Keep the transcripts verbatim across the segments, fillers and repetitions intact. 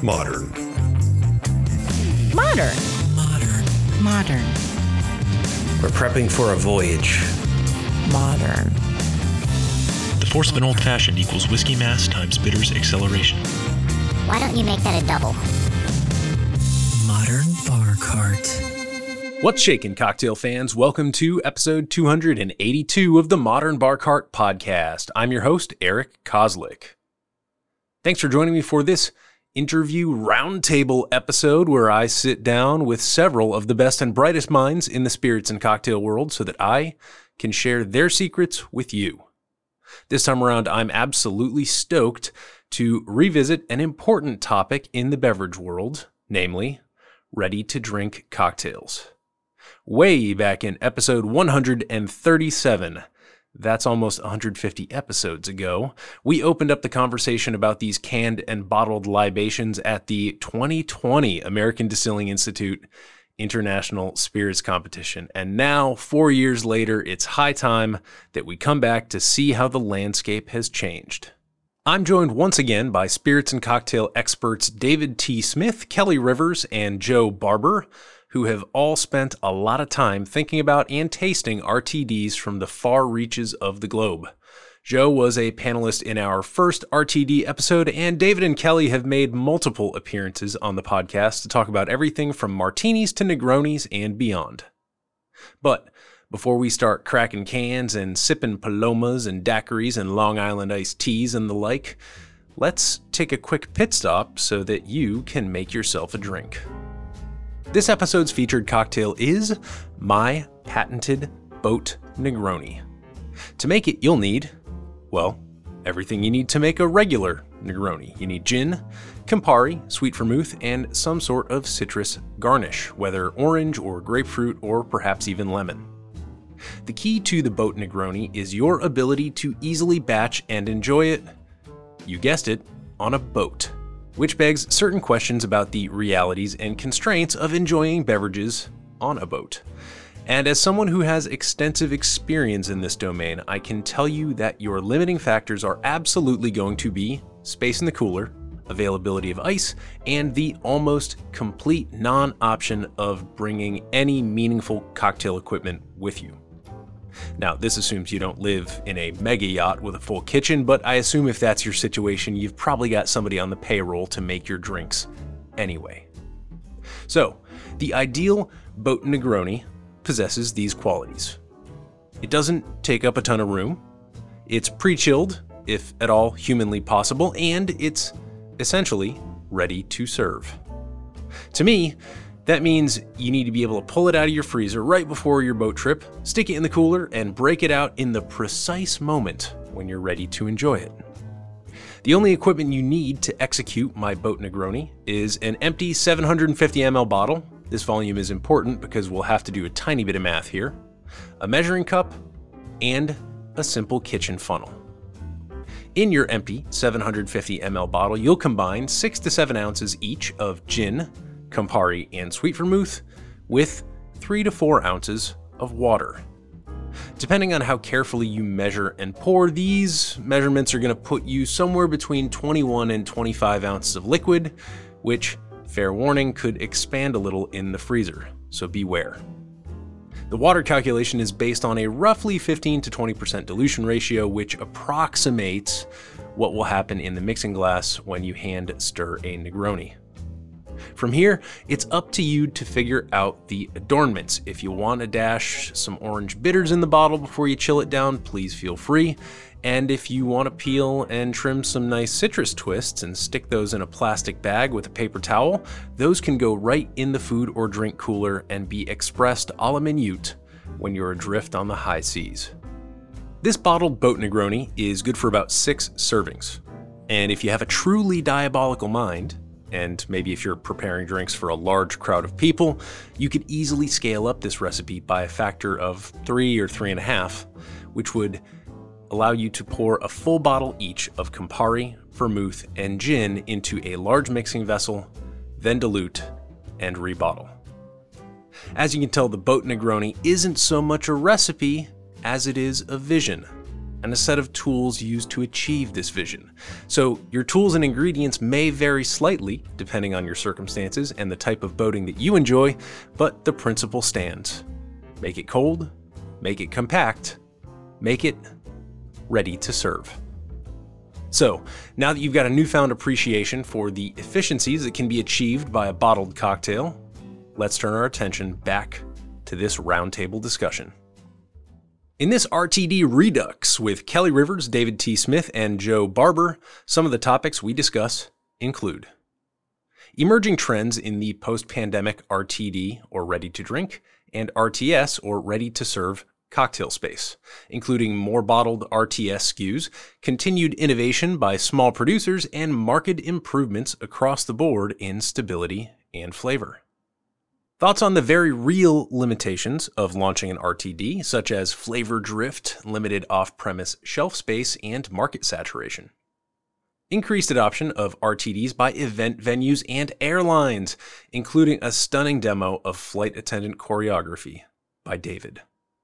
Modern. Modern. Modern. Modern. We're prepping for a voyage. Modern. The force of an old-fashioned equals whiskey mass times bitters acceleration. Why don't you make that a double? Modern Bar Cart. What's shaking, cocktail fans? Welcome to episode two hundred eighty-two of the Modern Bar Cart podcast. I'm your host, Eric Kozlik. Thanks for joining me for this interview roundtable episode where I sit down with several of the best and brightest minds in the spirits and cocktail world so that I can share their secrets with you. This time around, I'm absolutely stoked to revisit an important topic in the beverage world, namely ready-to-drink cocktails. Way back in episode one hundred thirty-seven, that's almost one hundred fifty episodes ago, we opened up the conversation about these canned and bottled libations at the twenty twenty American Distilling Institute International Spirits Competition. And now, four years later, it's high time that we come back to see how the landscape has changed. I'm joined once again by spirits and cocktail experts David T. Smith, Kelly Rivers, and Joe Barber, who have all spent a lot of time thinking about and tasting R T Ds from the far reaches of the globe. Joe was a panelist in our first R T D episode, and David and Kelly have made multiple appearances on the podcast to talk about everything from martinis to Negronis and beyond. But before we start cracking cans and sipping Palomas and daiquiris and Long Island iced teas and the like, let's take a quick pit stop so that you can make yourself a drink. This episode's featured cocktail is my patented Boat Negroni. To make it, you'll need, well, everything you need to make a regular Negroni. You need gin, Campari, sweet vermouth, and some sort of citrus garnish, whether orange or grapefruit or perhaps even lemon. The key to the Boat Negroni is your ability to easily batch and enjoy it, you guessed it, on a boat, which begs certain questions about the realities and constraints of enjoying beverages on a boat. And as someone who has extensive experience in this domain, I can tell you that your limiting factors are absolutely going to be space in the cooler, availability of ice, and the almost complete non-option of bringing any meaningful cocktail equipment with you. Now, this assumes you don't live in a mega yacht with a full kitchen, but I assume if that's your situation, you've probably got somebody on the payroll to make your drinks anyway. So, the ideal Boat Negroni possesses these qualities. It doesn't take up a ton of room, it's pre-chilled, if at all humanly possible, and it's essentially ready to serve. To me, that means you need to be able to pull it out of your freezer right before your boat trip, stick it in the cooler, and break it out in the precise moment when you're ready to enjoy it. The only equipment you need to execute my Boat Negroni is an empty seven hundred fifty milliliter bottle. This volume is important because we'll have to do a tiny bit of math here, a measuring cup, and a simple kitchen funnel. In your empty seven hundred fifty milliliter bottle, you'll combine six to seven ounces each of gin, Campari, and sweet vermouth with three to four ounces of water. Depending on how carefully you measure and pour, these measurements are going to put you somewhere between twenty-one and twenty-five ounces of liquid, which, fair warning, could expand a little in the freezer, so beware. The water calculation is based on a roughly fifteen to twenty percent dilution ratio, which approximates what will happen in the mixing glass when you hand stir a Negroni. From here, it's up to you to figure out the adornments. If you want to dash some orange bitters in the bottle before you chill it down, please feel free. And if you want to peel and trim some nice citrus twists and stick those in a plastic bag with a paper towel, those can go right in the food or drink cooler and be expressed a la minute when you're adrift on the high seas. This bottled Boat Negroni is good for about six servings. And if you have a truly diabolical mind, and maybe if you're preparing drinks for a large crowd of people, you could easily scale up this recipe by a factor of three or three and a half, which would allow you to pour a full bottle each of Campari, vermouth, and gin into a large mixing vessel, then dilute and rebottle. As you can tell, the Boat Negroni isn't so much a recipe as it is a vision. and a set of tools used to achieve this vision. So your tools and ingredients may vary slightly depending on your circumstances and the type of boating that you enjoy, but the principle stands. Make it cold, make it compact, make it ready to serve. So, now that you've got a newfound appreciation for the efficiencies that can be achieved by a bottled cocktail, let's turn our attention back to this roundtable discussion. In this R T D Redux with Kelly Rivers, David T. Smith, and Joe Barber, some of the topics we discuss include emerging trends in the post-pandemic R T D, or ready-to-drink, and R T S, or ready-to-serve, cocktail space, including more bottled R T S S K Us, continued innovation by small producers, and marked improvements across the board in stability and flavor. Thoughts on the very real limitations of launching an R T D, such as flavor drift, limited off-premise shelf space, and market saturation. Increased adoption of R T Ds by event venues and airlines, including a stunning demo of flight attendant choreography by David.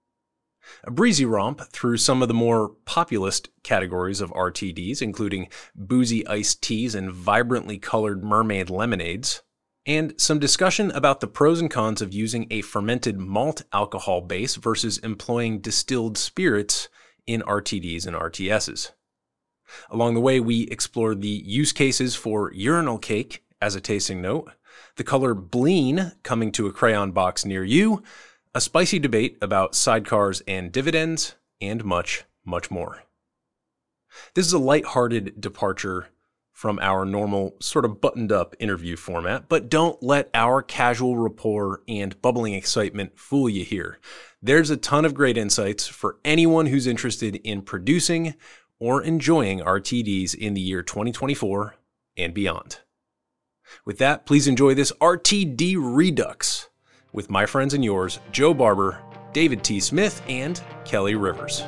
A breezy romp through some of the more populist categories of R T Ds, including boozy iced teas and vibrantly colored mermaid lemonades. And some discussion about the pros and cons of using a fermented malt alcohol base versus employing distilled spirits in R T Ds and R T Ss. Along the way, we explored the use cases for urinal cake as a tasting note, the color bleen coming to a crayon box near you, a spicy debate about sidecars and dividends, and much, much more. This is a lighthearted departure from our normal sort of buttoned-up interview format, but don't let our casual rapport and bubbling excitement fool you here. There's a ton of great insights for anyone who's interested in producing or enjoying R T Ds in the year twenty twenty-four and beyond. With that, please enjoy this R T D Redux with my friends and yours, Joe Barber, David T. Smith, and Kelly Rivers.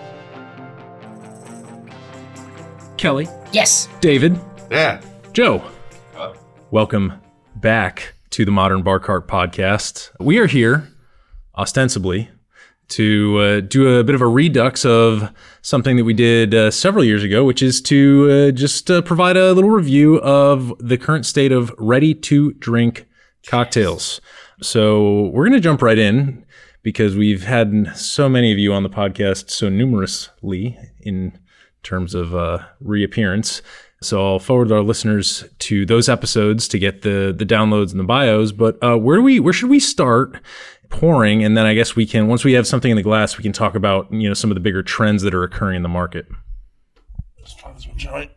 Kelly. Yes. David. Yeah. Joe. Uh, Welcome back to the Modern Bar Cart Podcast. We are here, ostensibly, to uh, do a bit of a redux of something that we did uh, several years ago, which is to uh, just uh, provide a little review of the current state of ready-to-drink cocktails. So we're going to jump right in because we've had so many of you on the podcast so numerously in terms of uh, reappearance. So I'll forward our listeners to those episodes to get the the downloads and the bios. But uh, where do we where should we start pouring? And then I guess we can, once we have something in the glass, we can talk about, you know, some of the bigger trends that are occurring in the market. Let's try this one, shall we?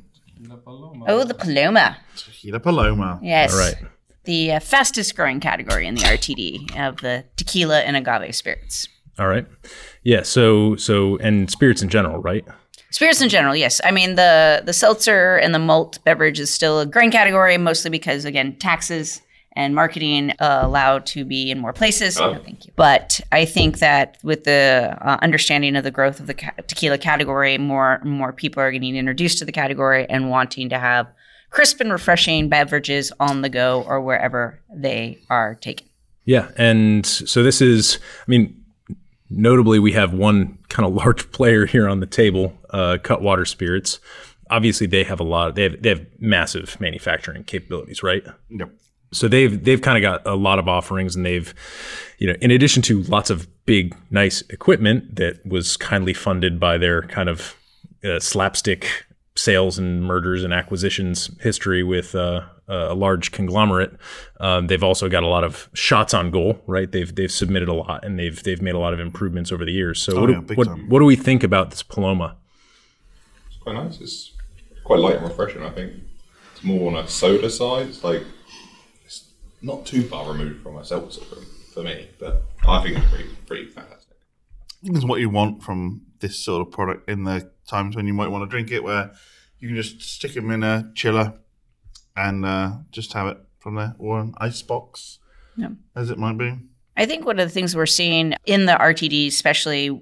Oh, the Paloma. Tequila Paloma. Yes. All right. The uh, fastest growing category in the R T D of the tequila and agave spirits. All right. Yeah. So so and spirits in general, right? Spirits in general, yes. I mean, the the seltzer and the malt beverage is still a growing category, mostly because, again, taxes and marketing uh, allow to be in more places. Oh. No, thank you. But I think that with the uh, understanding of the growth of the ca- tequila category, more more people are getting introduced to the category and wanting to have crisp and refreshing beverages on the go or wherever they are taken. Yeah. And so this is, I mean, notably, we have one kind of large player here on the table, uh, Cutwater Spirits. Obviously, they have a lot. Of, they have they have massive manufacturing capabilities, right? Yep. So they've they've kind of got a lot of offerings, and they've, you know, in addition to lots of big, nice equipment that was kindly funded by their kind of uh, slapstick sales and mergers and acquisitions history with uh, a large conglomerate. Um, they've also got a lot of shots on goal, right? They've they've submitted a lot, and they've they've made a lot of improvements over the years. So Oh, what, yeah, do, big what, time. what do we think about this Paloma? It's quite nice. It's quite light and refreshing, I think. It's more on a soda side. It's like, it's not too far removed from a seltzer for, for me, but I think it's pretty, pretty fantastic. It's what you want from this sort of product in the times when you might want to drink it, where you can just stick them in a chiller and uh, just have it from there, or an ice box, Yeah. as it might be. I think one of the things we're seeing in the R T D, especially,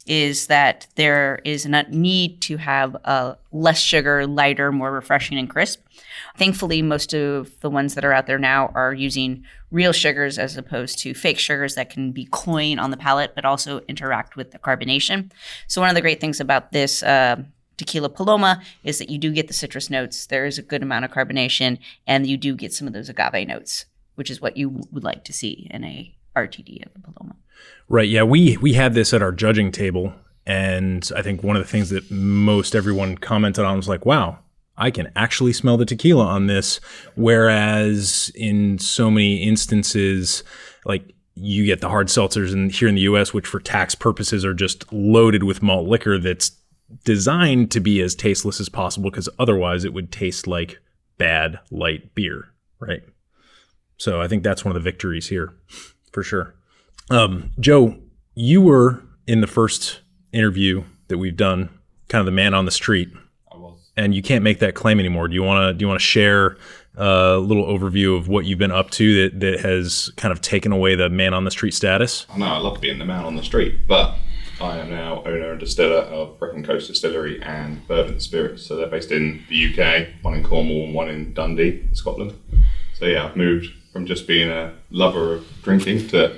is that there is a need to have uh, less sugar, lighter, more refreshing and crisp. Thankfully, most of the ones that are out there now are using real sugars as opposed to fake sugars that can be cloying on the palate, but also interact with the carbonation. So one of the great things about this uh, Tequila Paloma is that you do get the citrus notes. There is a good amount of carbonation, and you do get some of those agave notes, which is what you would like to see in a R T D of a Paloma. Right. Yeah. We we had this at our judging table, and I think one of the things that most everyone commented on was like, "Wow, I can actually smell the tequila on this." Whereas in so many instances, like you get the hard seltzers in here in the U S, which for tax purposes are just loaded with malt liquor that's designed to be as tasteless as possible, because otherwise it would taste like bad light beer, right? So I think that's one of the victories here, for sure. Um, Joe, you were in the first interview that we've done, kind of the man on the street, I was. and you can't make that claim anymore. Do you want to? Do you want to share a little overview of what you've been up to that that has kind of taken away the man on the street status? I know I love being the man on the street, but I am now owner and distiller of Brecon Coast Distillery and Bourbon Spirits. So they're based in the U K, one in Cornwall and one in Dundee, Scotland. So yeah, I've moved from just being a lover of drinking to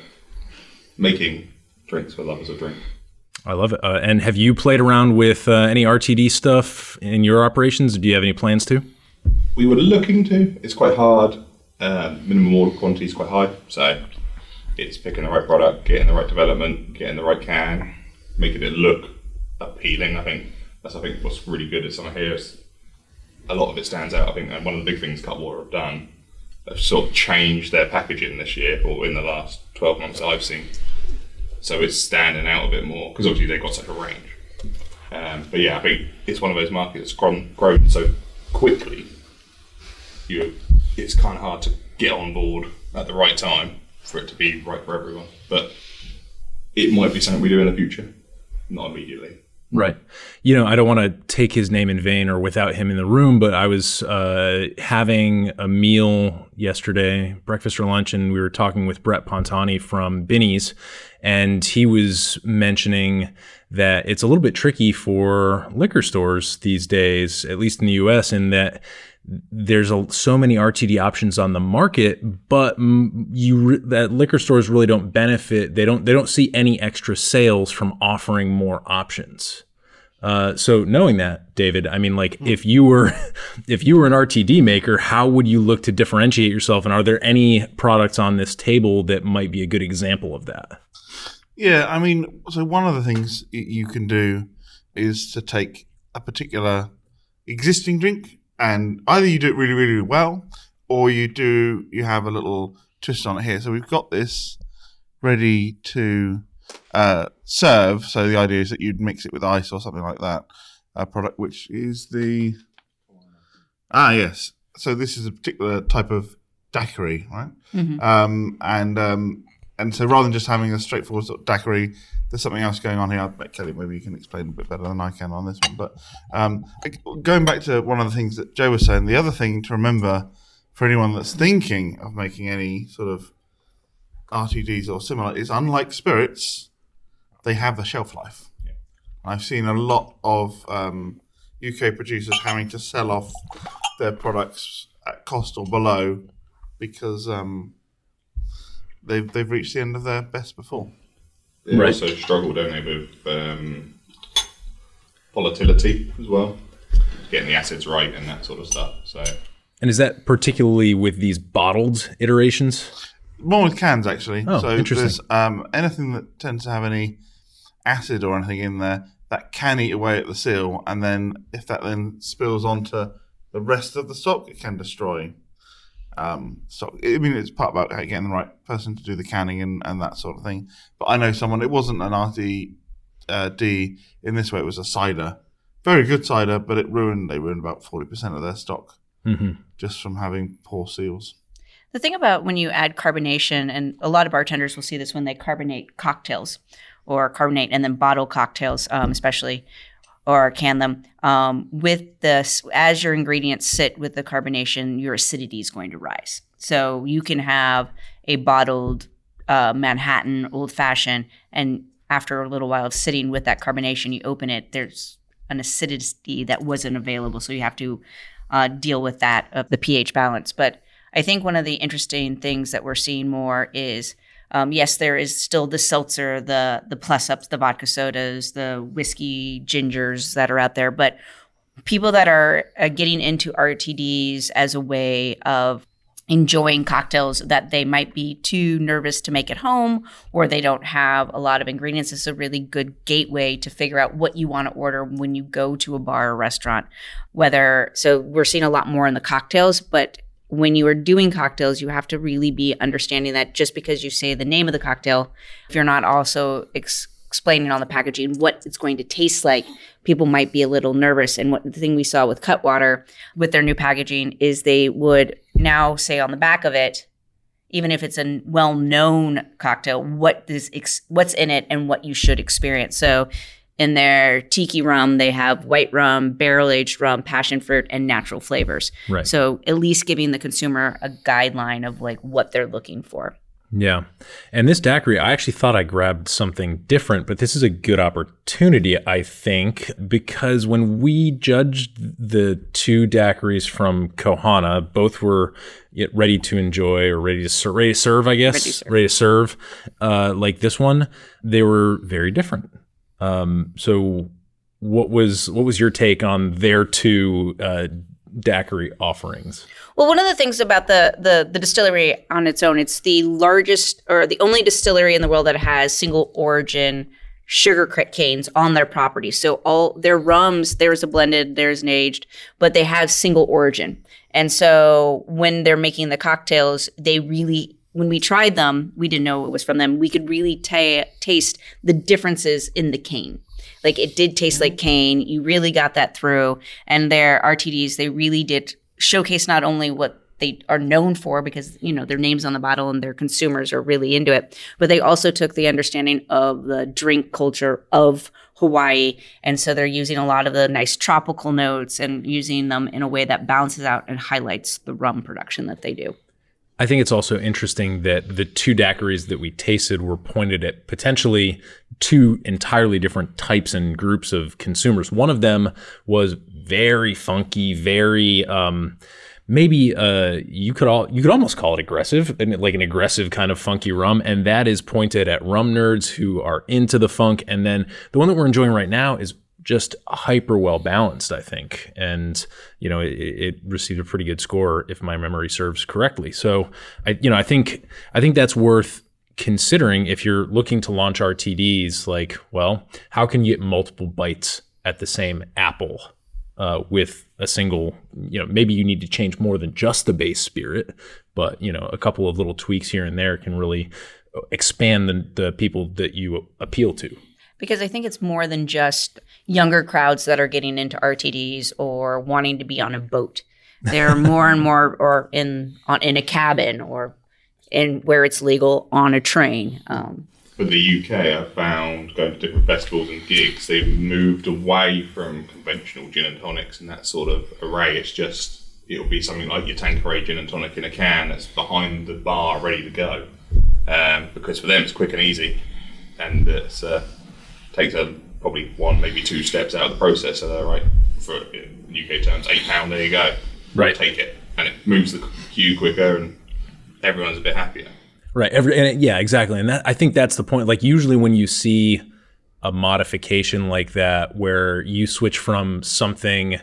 making drinks for lovers of drink. I love it. Uh, and have you played around with uh, any R T D stuff in your operations? Do you have any plans to? We were looking to. It's quite hard. Um, minimum order quantity is quite high. So it's picking the right product, getting the right development, getting the right can, making it look appealing. I think that's I think what's really good is some here. Is a lot of it stands out. I think, and one of the big things Cutwater have done, they've sort of changed their packaging this year, or in the last twelve months that I've seen. So it's standing out a bit more because obviously they've got such a range. Um, but yeah, I think it's one of those markets that's grown, grown so quickly. You, it's kind of hard to get on board at the right time for it to be right for everyone. But it might be something we do in the future, not immediately. Right. You know, I don't want to take his name in vain or without him in the room, but I was uh, having a meal yesterday, breakfast or lunch, and we were talking with Brett Pontani from Binny's, and he was mentioning that it's a little bit tricky for liquor stores these days, at least in the U S, in that there's a, so many R T D options on the market, but you re, that liquor stores really don't benefit. They don't they don't see any extra sales from offering more options. Uh, so knowing that, David, I mean, like, if you were if you were an R T D maker, how would you look to differentiate yourself? And are there any products on this table that might be a good example of that? Yeah, I mean, so one of the things you can do is to take a particular existing drink, and either you do it really, really well, or you do you have a little twist on it here. So we've got this ready to uh, serve. So the idea is that you'd mix it with ice or something like that. A product which is the ah yes. So this is a particular type of daiquiri, right? Mm-hmm. Um, and um, and so rather than just having a straightforward sort of daiquiri, there's something else going on here. I bet Kelly, maybe you can explain a bit better than I can on this one. But um, going back to one of the things that Joe was saying, the other thing to remember for anyone that's thinking of making any sort of R T Ds or similar is, unlike spirits, they have a shelf life. Yeah. I've seen a lot of um, U K producers having to sell off their products at cost or below because um, they've they've reached the end of their best before. They right. also struggle, don't they, with um, volatility as well, getting the acids right and that sort of stuff. So, and is that particularly with these bottled iterations? More with cans, actually. Oh, so interesting. There's um, anything that tends to have any acid or anything in there that can eat away at the seal, and then if that then spills onto the rest of the stock, it can destroy um, stock. I mean, it's part about getting the right person to do the canning and, and that sort of thing. But I know someone, it wasn't an R T D in this way, it was a cider. Very good cider, but it ruined, they ruined about forty percent of their stock mm-hmm. just from having poor seals. The thing about when you add carbonation, and a lot of bartenders will see this when they carbonate cocktails or carbonate and then bottle cocktails, um, especially, or can them, um, with this, as your ingredients sit with the carbonation, your acidity is going to rise. So you can have a bottled uh, Manhattan old fashioned, and after a little while of sitting with that carbonation, you open it, there's an acidity that wasn't available. So you have to uh, deal with that of the pH balance. But I think one of the interesting things that we're seeing more is, um, yes, there is still the seltzer, the the plus ups, the vodka sodas, the whiskey gingers that are out there. But people that are uh, getting into R T Ds as a way of enjoying cocktails that they might be too nervous to make at home, or they don't have a lot of ingredients, is a really good gateway to figure out what you want to order when you go to a bar or restaurant. Whether, so we're seeing a lot more in the cocktails, but when you are doing cocktails, you have to really be understanding that just because you say the name of the cocktail, if you're not also ex- explaining on the packaging what it's going to taste like, people might be a little nervous. And what the thing we saw with Cutwater with their new packaging is they would now say on the back of it, even if it's a well-known cocktail, what is ex- what's in it and what you should experience. So in their tiki rum, they have white rum, barrel-aged rum, passion fruit, and natural flavors. Right. So at least giving the consumer a guideline of like what they're looking for. Yeah. And this daiquiri, I actually thought I grabbed something different, but this is a good opportunity, I think, because when we judged the two daiquiris from Kohana, both were ready to enjoy or ready to, ser- ready to serve, I guess, Ready to serve. ready to serve. Uh, like this one, they were very different. Um, so what was what was your take on their two uh, daiquiri offerings? Well, one of the things about the, the the distillery on its own, it's the largest or the only distillery in the world that has single origin sugar canes on their property. So all their rums, there's a blended, there's an aged, but they have single origin. And so when they're making the cocktails, they really, when we tried them, we didn't know it was from them. We could really ta- taste the differences in the cane. Like it did taste like cane. You really got that through. And their R T Ds, they really did showcase not only what they are known for, because, you know, their name's on the bottle and their consumers are really into it, but they also took the understanding of the drink culture of Hawaii. And so they're using a lot of the nice tropical notes and using them in a way that balances out and highlights the rum production that they do. I think it's also interesting that the two daiquiris that we tasted were pointed at potentially two entirely different types and groups of consumers. One of them was very funky, very um, maybe uh, you could all you could almost call it aggressive, and like an aggressive kind of funky rum, and that is pointed at rum nerds who are into the funk. And then the one that we're enjoying right now is just hyper well balanced, I think. And, you know, it, it received a pretty good score if my memory serves correctly. So I, you know, I think, I think that's worth considering if you're looking to launch R T Ds. Like, well, how can you get multiple bites at the same apple uh, with a single, you know, maybe you need to change more than just the base spirit, but, you know, a couple of little tweaks here and there can really expand the, the people that you appeal to. Because I think it's more than just younger crowds that are getting into R T Ds or wanting to be on a boat. There are more and more, or in on in a cabin, or in where it's legal on a train. Um, For the U K, I found going to different festivals and gigs, they've moved away from conventional gin and tonics and that sort of array. It's just, it'll be something like your Tanqueray gin and tonic in a can that's behind the bar, ready to go. Um, because for them, it's quick and easy, and it's uh, takes a, probably one, maybe two steps out of the process. So they're right, for in U K terms, eight pound, there you go. Right. Take it. And it moves the queue quicker and everyone's a bit happier. Right. Every, and it, yeah, exactly. And that, I think that's the point. Like usually when you see a modification like that, where you switch from something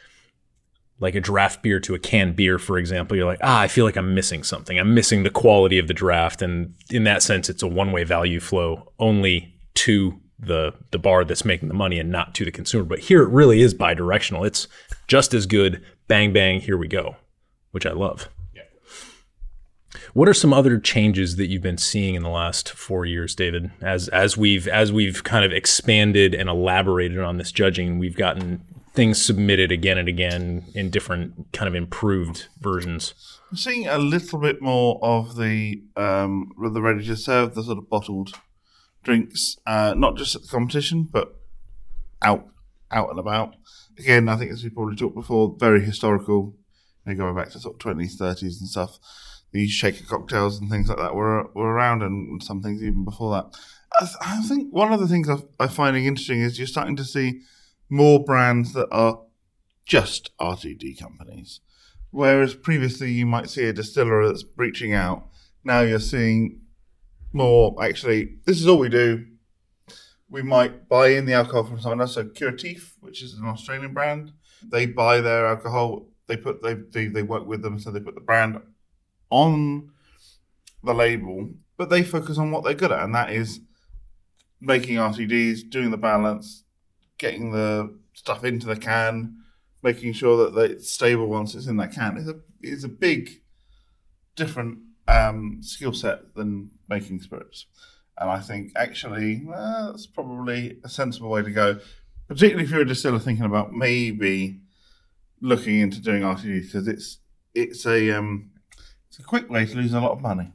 like a draft beer to a canned beer, for example, you're like, ah, I feel like I'm missing something. I'm missing the quality of the draft. And in that sense, it's a one-way value flow only to the the bar that's making the money and not to the consumer. But here it really is bi-directional. It's just as good, bang, bang, here we go, which I love. Yeah. What are some other changes that you've been seeing in the last four years, David, as as we've as we've kind of expanded and elaborated on this judging? We've gotten things submitted again and again in different kind of improved versions. I'm seeing a little bit more of the um, the ready to serve, the sort of bottled drinks, uh, not just at the competition, but out out and about. Again, I think as we probably talked before, very historical, you know, going back to sort of twenties, thirties and stuff. These shaker cocktails and things like that were were around, and some things even before that. I, th- I think one of the things I, I'm finding interesting is you're starting to see more brands that are just R T D companies. Whereas previously you might see a distiller that's reaching out. Now you're seeing more, actually, this is all we do. We might buy in the alcohol from someone else. So Curatif, which is an Australian brand, they buy their alcohol, they put they, they they work with them, so they put the brand on the label, but they focus on what they're good at, and that is making R T Ds, doing the balance, getting the stuff into the can, making sure that it's stable once it's in that can. It's a it's a big different um, skill set than making spirits. And I think actually uh, that's probably a sensible way to go, particularly if you're a distiller thinking about maybe looking into doing R T Ds, because it's it's a um, it's a quick way to lose a lot of money.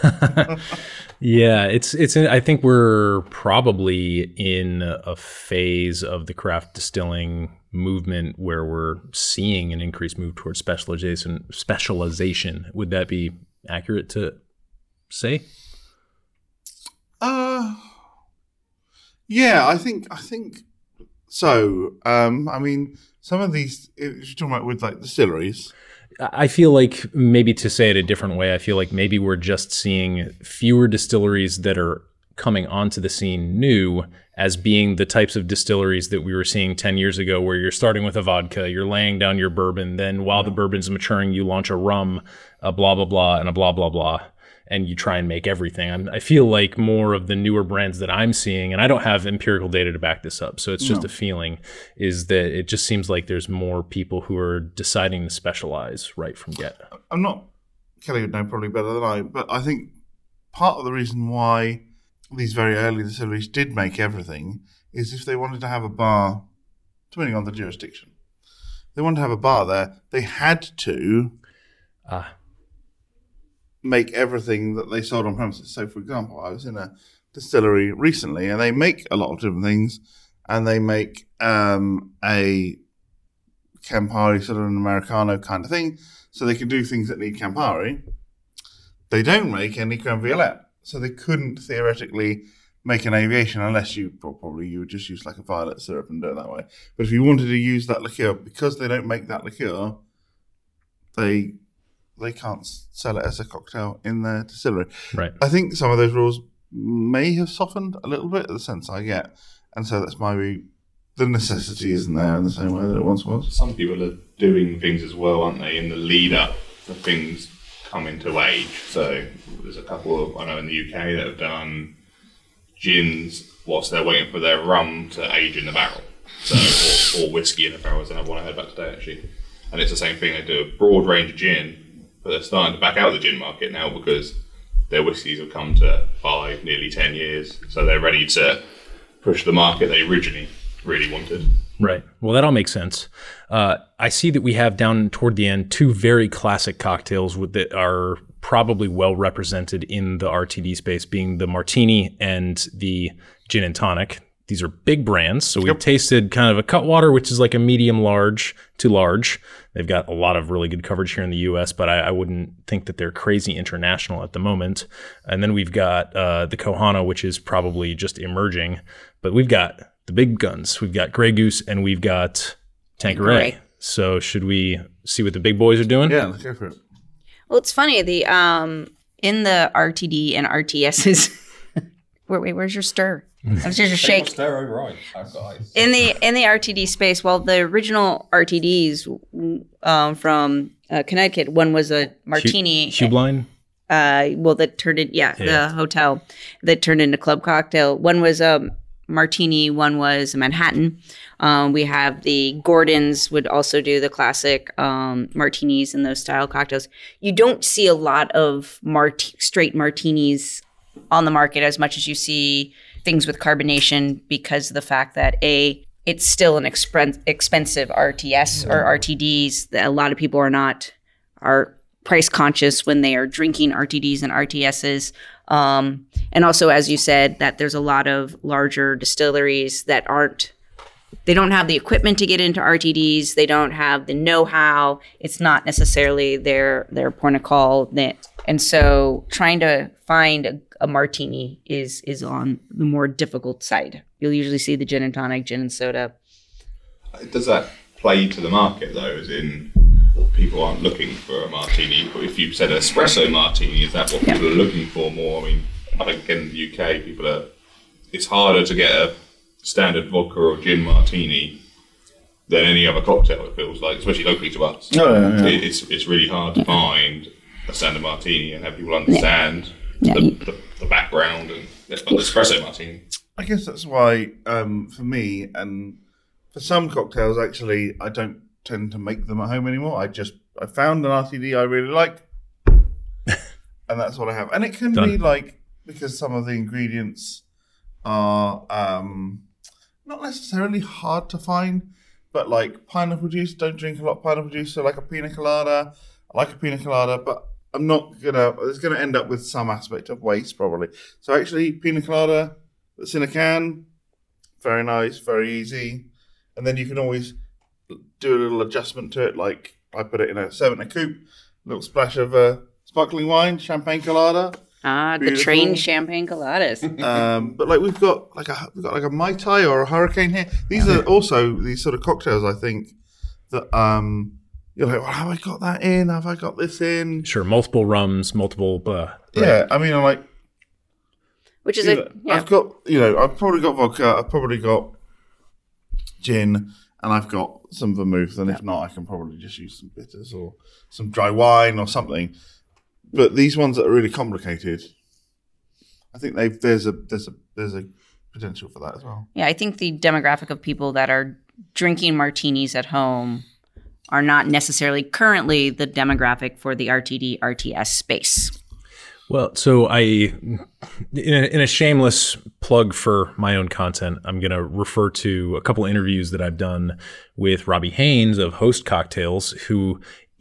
Yeah, it's it's. I think we're probably in a phase of the craft distilling movement where we're seeing an increased move towards specialization. Specialization. Would that be accurate to say? Uh, yeah, I think I think so. Um, I mean, some of these, if you're talking about with like distilleries, I feel like maybe to say it a different way, I feel like maybe we're just seeing fewer distilleries that are coming onto the scene new as being the types of distilleries that we were seeing ten years ago, where you're starting with a vodka, you're laying down your bourbon, then while the bourbon's maturing, you launch a rum, a blah, blah, blah, and a blah, blah, blah. And you try and make everything. I'm, I feel like more of the newer brands that I'm seeing, and I don't have empirical data to back this up, so it's just No. a feeling, is that it just seems like there's more people who are deciding to specialize right from get. I'm not, Kelly would know probably better than I, but I think part of the reason why these very early distilleries did make everything is if they wanted to have a bar, depending on the jurisdiction, they wanted to have a bar there, they had to Ah. make everything that they sold on premises. So, for example, I was in a distillery recently, and they make a lot of different things, and they make um, a Campari, sort of an Americano kind of thing, so they can do things that need Campari. They don't make any creme violette, so they couldn't theoretically make an aviation unless you probably you would just use like a violet syrup and do it that way. But if you wanted to use that liqueur, because they don't make that liqueur, they they can't sell it as a cocktail in their distillery. Right. I think some of those rules may have softened a little bit, the sense I get. And so that's maybe the necessity isn't there in the same way that it once was. Some people are doing things as well, aren't they, in the lead up for things coming to age. So there's a couple of, I know in the U K that have done gins whilst they're waiting for their rum to age in the barrel. So, or, or whiskey in the barrel is another one I heard about today, actually. And it's the same thing, they do a broad range of gin, but they're starting to back out of the gin market now because their whiskies have come to five, nearly ten years. So they're ready to push the market they originally really wanted. Right. Well, that all makes sense. Uh, I see that we have down toward the end two very classic cocktails with, that are probably well represented in the R T D space, being the Martini and the Gin and Tonic. These are big brands. So we've Yep. tasted kind of a Cutwater, which is like a medium large to large. They've got a lot of really good coverage here in the U S, but I, I wouldn't think that they're crazy international at the moment. And then we've got uh, the Kohana, which is probably just emerging. But we've got the big guns. We've got Grey Goose and we've got Tanqueray. Tanqueray. So should we see what the big boys are doing? Yeah, let's go for it. Well, it's funny. The um in the R T D and R T Ss. wait, wait, where's your stir? Where's your shake? Stir right. I've got ice. In the in the R T D space, well, the original R T Ds um, from uh, Connecticut, one was a martini. Hubline? Uh, well, that turned in yeah, Yeah. the hotel that turned into club cocktail. One was a martini, one was a Manhattan. Um, we have the Gordons would also do the classic um, martinis and those style cocktails. You don't see a lot of mart- straight martinis on the market as much as you see things with carbonation, because of the fact that a it's still an expen- expensive R T S or R T Ds. That a lot of people are not are price conscious when they are drinking R T Ds and R T Ss. Um, and also, as you said, that there's a lot of larger distilleries that aren't they don't have the equipment to get into R T Ds. They don't have the know-how. It's not necessarily their their point of call. That, and so trying to find a, a martini is is on the more difficult side. You'll usually see the gin and tonic, gin and soda. Does that play to the market though, as in people aren't looking for a martini, but if you said espresso martini, is that what Yeah. people are looking for more? I mean, I think in the U K, people are, it's harder to get a standard vodka or gin martini than any other cocktail, it feels like, especially locally to us. Oh, yeah, yeah. It, it's it's really hard to find a standard martini and have people understand Yeah. the, Yeah. the, the background and the espresso martini. I guess that's why, um, for me, and for some cocktails, actually, I don't tend to make them at home anymore. I just, I found an R T D I really like, and that's what I have. And it can Done. be like, because some of the ingredients are um, not necessarily hard to find, but like pineapple juice, don't drink a lot of pineapple juice, so like a pina colada. I like a pina colada, but I'm not gonna, it's gonna end up with some aspect of waste probably. So actually, pina colada that's in a can, very nice, very easy. And then you can always do a little adjustment to it, like I put it in a seven a coupe, a little splash of uh, sparkling wine, champagne colada. Ah, the Beautiful. trained champagne coladas. Um, but like we've got like a we've got like a Mai Tai or a Hurricane here. These are also these sort of cocktails, I think, that um, you're like, well, have I got that in? Have I got this in? Sure, multiple rums, multiple. Uh, Yeah, I mean, I'm like, Which is you a know, yeah. I've got, you know, I've probably got vodka, I've probably got gin, and I've got some vermouth, and if not, I can probably just use some bitters or some dry wine or something. But these ones that are really complicated, I think they've there's a there's a there's a potential for that as well. Yeah, I think the demographic of people that are drinking martinis at home are not necessarily currently the demographic for the R T D R T S space. Well, so I, in a, in a shameless plug for my own content, I'm going to refer to a couple interviews that I've done with Robbie Haynes of Host Cocktails, who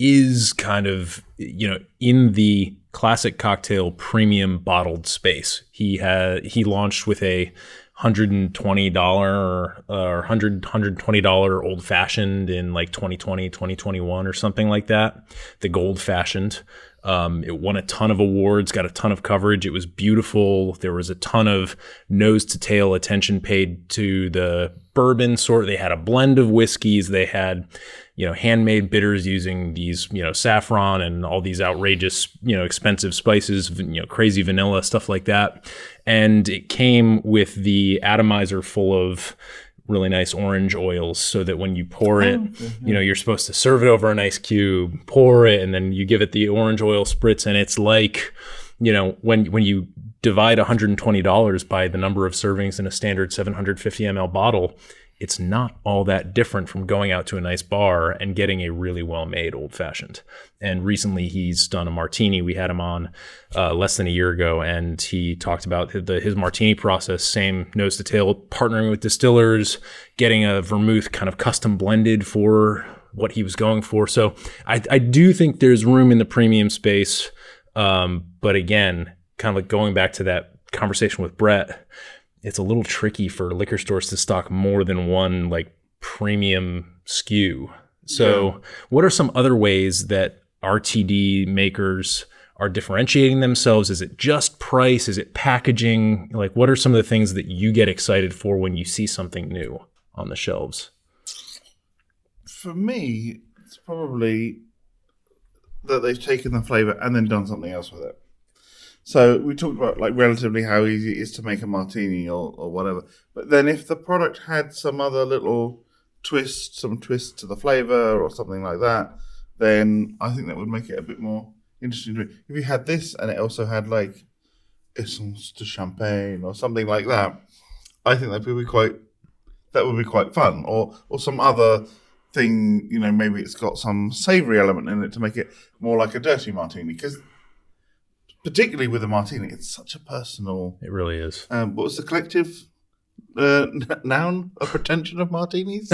is kind of, you know, in the classic cocktail premium bottled space. He had he launched with a one hundred twenty dollars or one hundred, one hundred twenty dollars old fashioned in like twenty twenty, twenty twenty-one or something like that. The gold fashioned. Um, it won a ton of awards, got a ton of coverage. It was beautiful. There was a ton of nose to tail attention paid to the bourbon sort. They had a blend of whiskeys. They had, you know, handmade bitters using these, you know, saffron and all these outrageous, you know, expensive spices, you know, crazy vanilla, stuff like that. And it came with the atomizer full of really nice orange oils, so that when you pour it, Mm-hmm. you know, you're supposed to serve it over an ice cube, pour it, and then you give it the orange oil spritz. And it's like, you know, when when you divide one hundred twenty dollars by the number of servings in a standard seven hundred fifty milliliter bottle, it's not all that different from going out to a nice bar and getting a really well-made old-fashioned. And recently he's done a martini. We had him on uh, less than a year ago, and he talked about the, his martini process, same nose to tail, partnering with distillers, getting a vermouth kind of custom blended for what he was going for. So I, I do think there's room in the premium space. Um, but again, kind of like going back to that conversation with Brett, it's a little tricky for liquor stores to stock more than one like premium S K U. So yeah. What are some other ways that R T D makers are differentiating themselves? Is it just price? Is it packaging? Like, what are some of the things that you get excited for when you see something new on the shelves? For me, it's probably that they've taken the flavor and then done something else with it. So we talked about like relatively how easy it is to make a martini or, or whatever. But then if the product had some other little twist, some twist to the flavor or something like that, then I think that would make it a bit more interesting to me. If you had this and it also had like essence de champagne or something like that, I think that would be quite that would be quite fun. Or or some other thing, you know, maybe it's got some savory element in it to make it more like a dirty martini, because particularly with a martini, it's such a personal... It really is. Um, what was the collective uh, n- noun? A pretension of martinis?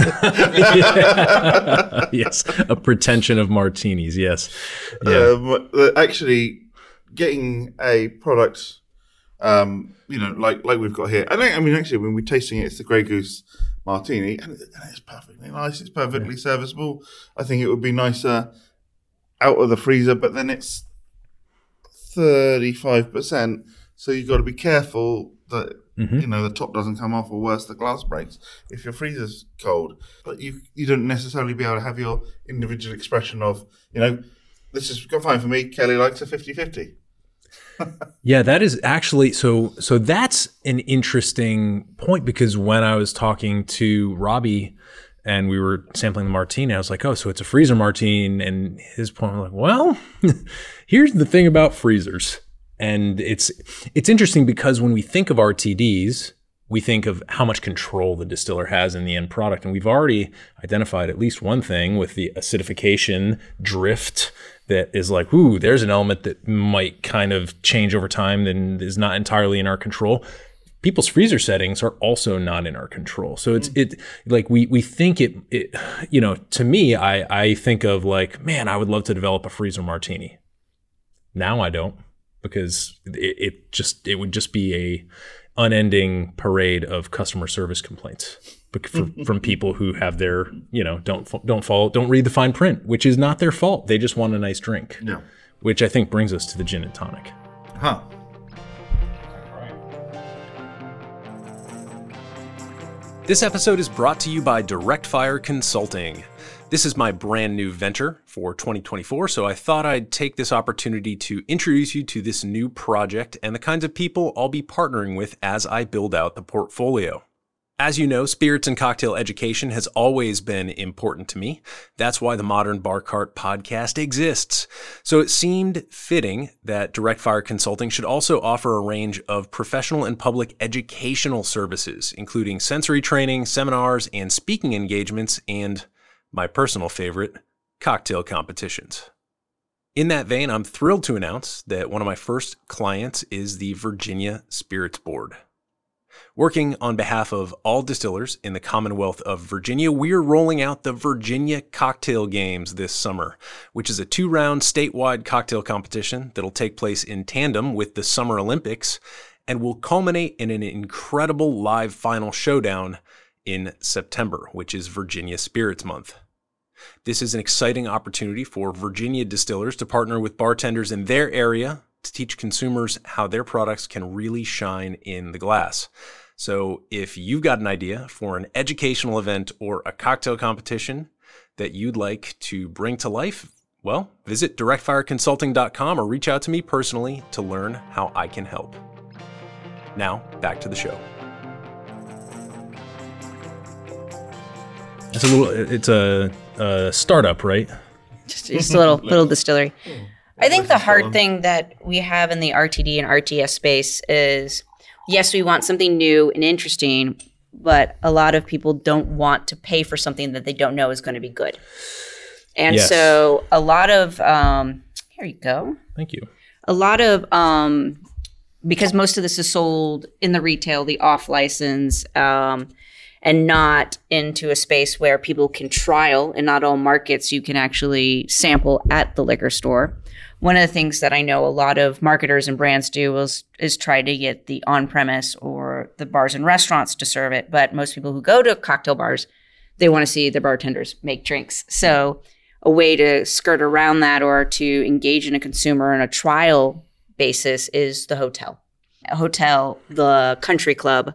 Yes, a pretension of martinis, yes. Yeah. Um, actually, getting a product, um, you know, like like we've got here. I, don't, I mean, actually, when we're tasting it, it's the Grey Goose martini, and, it, and it's perfectly nice. It's perfectly yeah. serviceable. I think it would be nicer out of the freezer, but then it's thirty-five percent. So you've got to be careful that mm-hmm. you know the top doesn't come off, or worse, the glass breaks if your freezer's cold. But you you don't necessarily be able to have your individual expression of, you know, this is fine for me. Kelly likes a fifty-fifty. Yeah, that is actually so. So that's an interesting point, because when I was talking to Robbie and we were sampling the martini, I was like, "Oh, so it's a freezer martini," and his point was like, "Well, here's the thing about freezers." And it's it's interesting because when we think of R T Ds, we think of how much control the distiller has in the end product. And we've already identified at least one thing with the acidification drift that is like, ooh, there's an element that might kind of change over time and is not entirely in our control. People's freezer settings are also not in our control. So it's it like we we think it, it you know, to me, I, I think of like, man, I would love to develop a freezer martini. Now I don't, because it, it just it would just be a unending parade of customer service complaints for, from people who have their, you know, don't don't follow, don't read the fine print, which is not their fault. They just want a nice drink. Yeah. Which I think brings us to the gin and tonic. Huh. This episode is brought to you by Direct Fire Consulting. This is my brand new venture for twenty twenty-four, so I thought I'd take this opportunity to introduce you to this new project and the kinds of people I'll be partnering with as I build out the portfolio. As you know, spirits and cocktail education has always been important to me. That's why the Modern Bar Cart podcast exists. So it seemed fitting that Direct Fire Consulting should also offer a range of professional and public educational services, including sensory training, seminars, and speaking engagements, and my personal favorite, cocktail competitions. In that vein, I'm thrilled to announce that one of my first clients is the Virginia Spirits Board. Working on behalf of all distillers in the Commonwealth of Virginia, we're rolling out the Virginia Cocktail Games this summer, which is a two-round statewide cocktail competition that'll take place in tandem with the Summer Olympics and will culminate in an incredible live final showdown in September, which is Virginia Spirits Month. This is an exciting opportunity for Virginia distillers to partner with bartenders in their area to teach consumers how their products can really shine in the glass. So if you've got an idea for an educational event or a cocktail competition that you'd like to bring to life, well, visit direct fire consulting dot com or reach out to me personally to learn how I can help. Now, back to the show. It's a little. It's a, a startup, right? Just, just a little little distillery. I think the hard thing that we have in the R T D and R T S space is, yes, we want something new and interesting, but a lot of people don't want to pay for something that they don't know is going to be good. And yes. so a lot of um, here you go. Thank you. A lot of um, because most of this is sold in the retail, the off license. Um, and not into a space where people can trial. In not all markets you can actually sample at the liquor store. One of the things that I know a lot of marketers and brands do is, is try to get the on-premise or the bars and restaurants to serve it. But most people who go to cocktail bars, they want to see the bartenders make drinks. So a way to skirt around that or to engage in a consumer on a trial basis is the hotel. Hotel, the country club,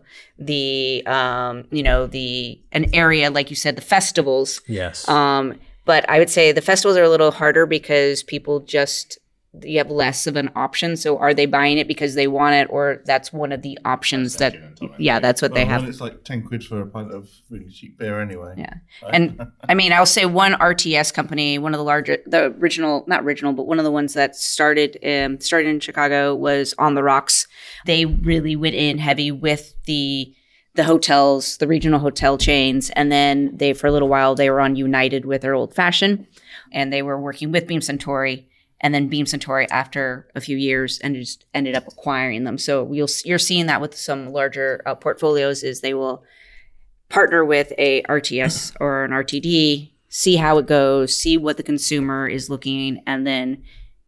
the um, you know, the an area like you said, the festivals. Yes. Um, but I would say the festivals are a little harder because people just you have less of an option. So are they buying it because they want it, or that's one of the options that? Yeah, that's what well, they have. It's like ten quid for a pint of really cheap beer anyway. Yeah, right? And I mean, I'll say one R T S company, one of the larger, the original, not original, but one of the ones that started um, started in Chicago was On the Rocks. They really went in heavy with the the hotels, the regional hotel chains, and then they for a little while they were on United with their Old Fashioned, and they were working with Beam Suntory. And then Beam Suntory, after a few years, and just ended up acquiring them. So you'll, you're seeing that with some larger uh, portfolios is they will partner with a R T S or an R T D, see how it goes, see what the consumer is looking, and then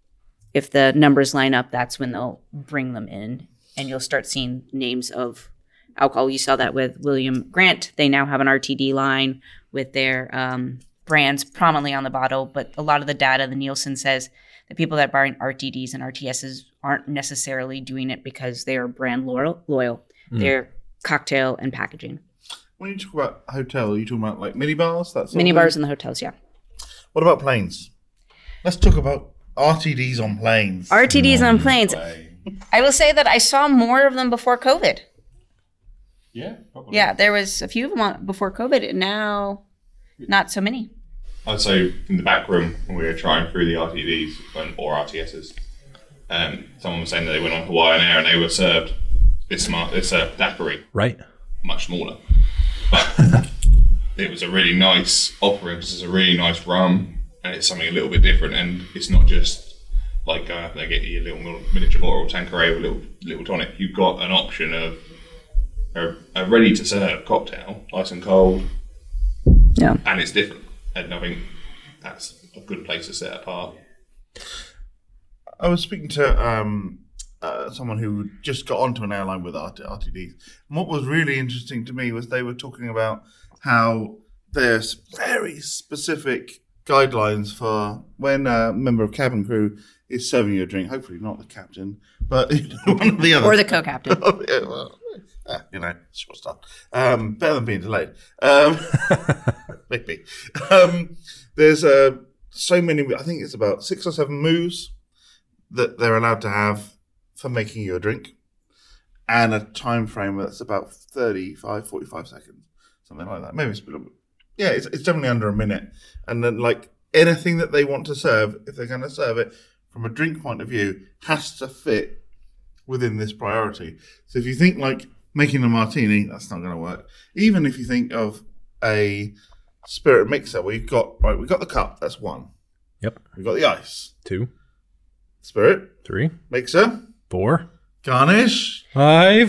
if the numbers line up, that's when they'll bring them in. And you'll start seeing names of alcohol. You saw that with William Grant. They now have an R T D line with their um, brands prominently on the bottle. But a lot of the data, the Nielsen says that people that buy R T Ds and R T Ss aren't necessarily doing it because they are brand loyal. loyal. Mm. They're cocktail and packaging. When you talk about hotel, are you talking about like mini bars? That's Mini bars in the hotels, yeah. What about planes? Let's talk about R T Ds on planes. R T Ds on planes. I will say that I saw more of them before COVID. Yeah, probably. Yeah, there was a few of them on, before COVID, and now not so many. I'd say in the back room when we were trying through the R T Ds and, or R T Ss, um, someone was saying that they went on Hawaiian Air and they were served this smart, this uh, daiquiri, Right. much smaller. But it was a really nice offering because it's a really nice rum and it's something a little bit different, and it's not just like uh, they get you a little miniature bottle or Tanqueray with a little little tonic. You've got an option of a, a ready to serve cocktail, ice and cold, Yeah. and it's different. And I think that's a good place to set apart. I was speaking to um, uh, someone who just got onto an airline with R T Ds. And what was really interesting to me was they were talking about how there's very specific guidelines for when a member of cabin crew is serving you a drink. Hopefully not the captain, but you know, one of the others. Or the co-captain. Oh, yeah, well, ah, you know, short stuff. Um, better than being delayed. Um, maybe. Um, there's uh, so many, I think it's about six or seven moves that they're allowed to have for making you a drink, and a time frame that's about thirty-five, forty-five seconds, something like that. Maybe it's a bit, yeah, it's, it's definitely under a minute. And then, like, anything that they want to serve, if they're going to serve it from a drink point of view, has to fit within this priority. So if you think like making a martini, that's not going to work. Even if you think of a spirit mixer, where you've got, right, we've got the cup, that's one. Yep. We've got the ice. Two. Spirit. Three. Mixer. Four. Garnish. Five.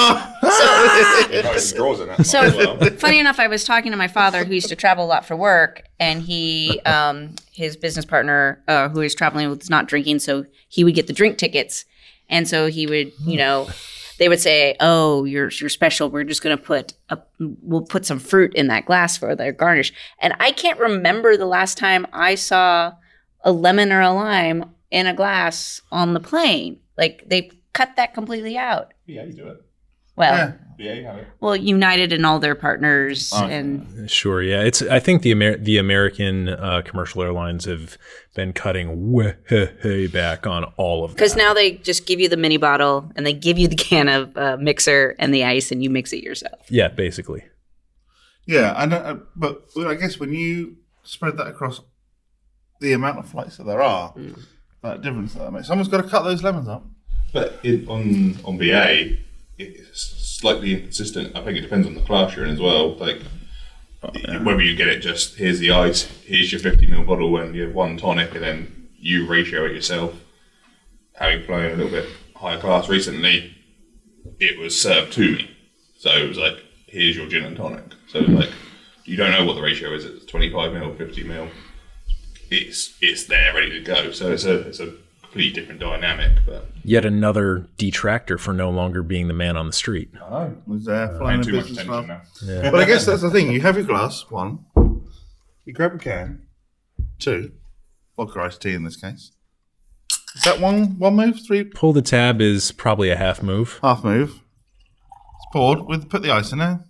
Oh! You know, it's draws in that So, as well. funny enough, I was talking to my father, who used to travel a lot for work, and he, um, his business partner, uh, who was traveling, was not drinking, so he would get the drink tickets, and so he would, you know, they would say, "Oh, you're you're special. We're just going to put a, we'll put some fruit in that glass for their garnish." And I can't remember the last time I saw a lemon or a lime in a glass on the plane. Like, they cut that completely out. Yeah, you do it. Well. Yeah. Yeah, you have it. Well, United and all their partners, Oh. and Sure. Yeah. It's. I think the Amer- the American uh, commercial airlines have been cutting way back on all of that. because now they just give you the mini bottle and they give you the can of uh, mixer and the ice, and you mix it yourself. Yeah, basically. Yeah, I know, uh, but I guess when you spread that across the amount of flights that there are, that difference that makes. Someone's got to cut those lemons up. But it, on on B A, it's slightly inconsistent. I think it depends on the class you're in as well. Like whether you get it just here's the ice, here's your fifty ml bottle, and you have one tonic, and then you ratio it yourself. Having flown a little bit higher class recently, it was served to me, so it was like here's your gin and tonic. So like you don't know what the ratio is. It's twenty-five ml, fifty ml. It's it's there ready to go. So it's a it's a completely different dynamic, but Yet another detractor for no longer being the man on the street. I know. Was there flying a Too much business attention class? now. Yeah. But I guess that's the thing. You have your glass, one. You grab a can, two. Vodka iced tea in this case. Is that one one move? Three Pull the tab is probably a half move. half move. It's poured. With put the ice in there.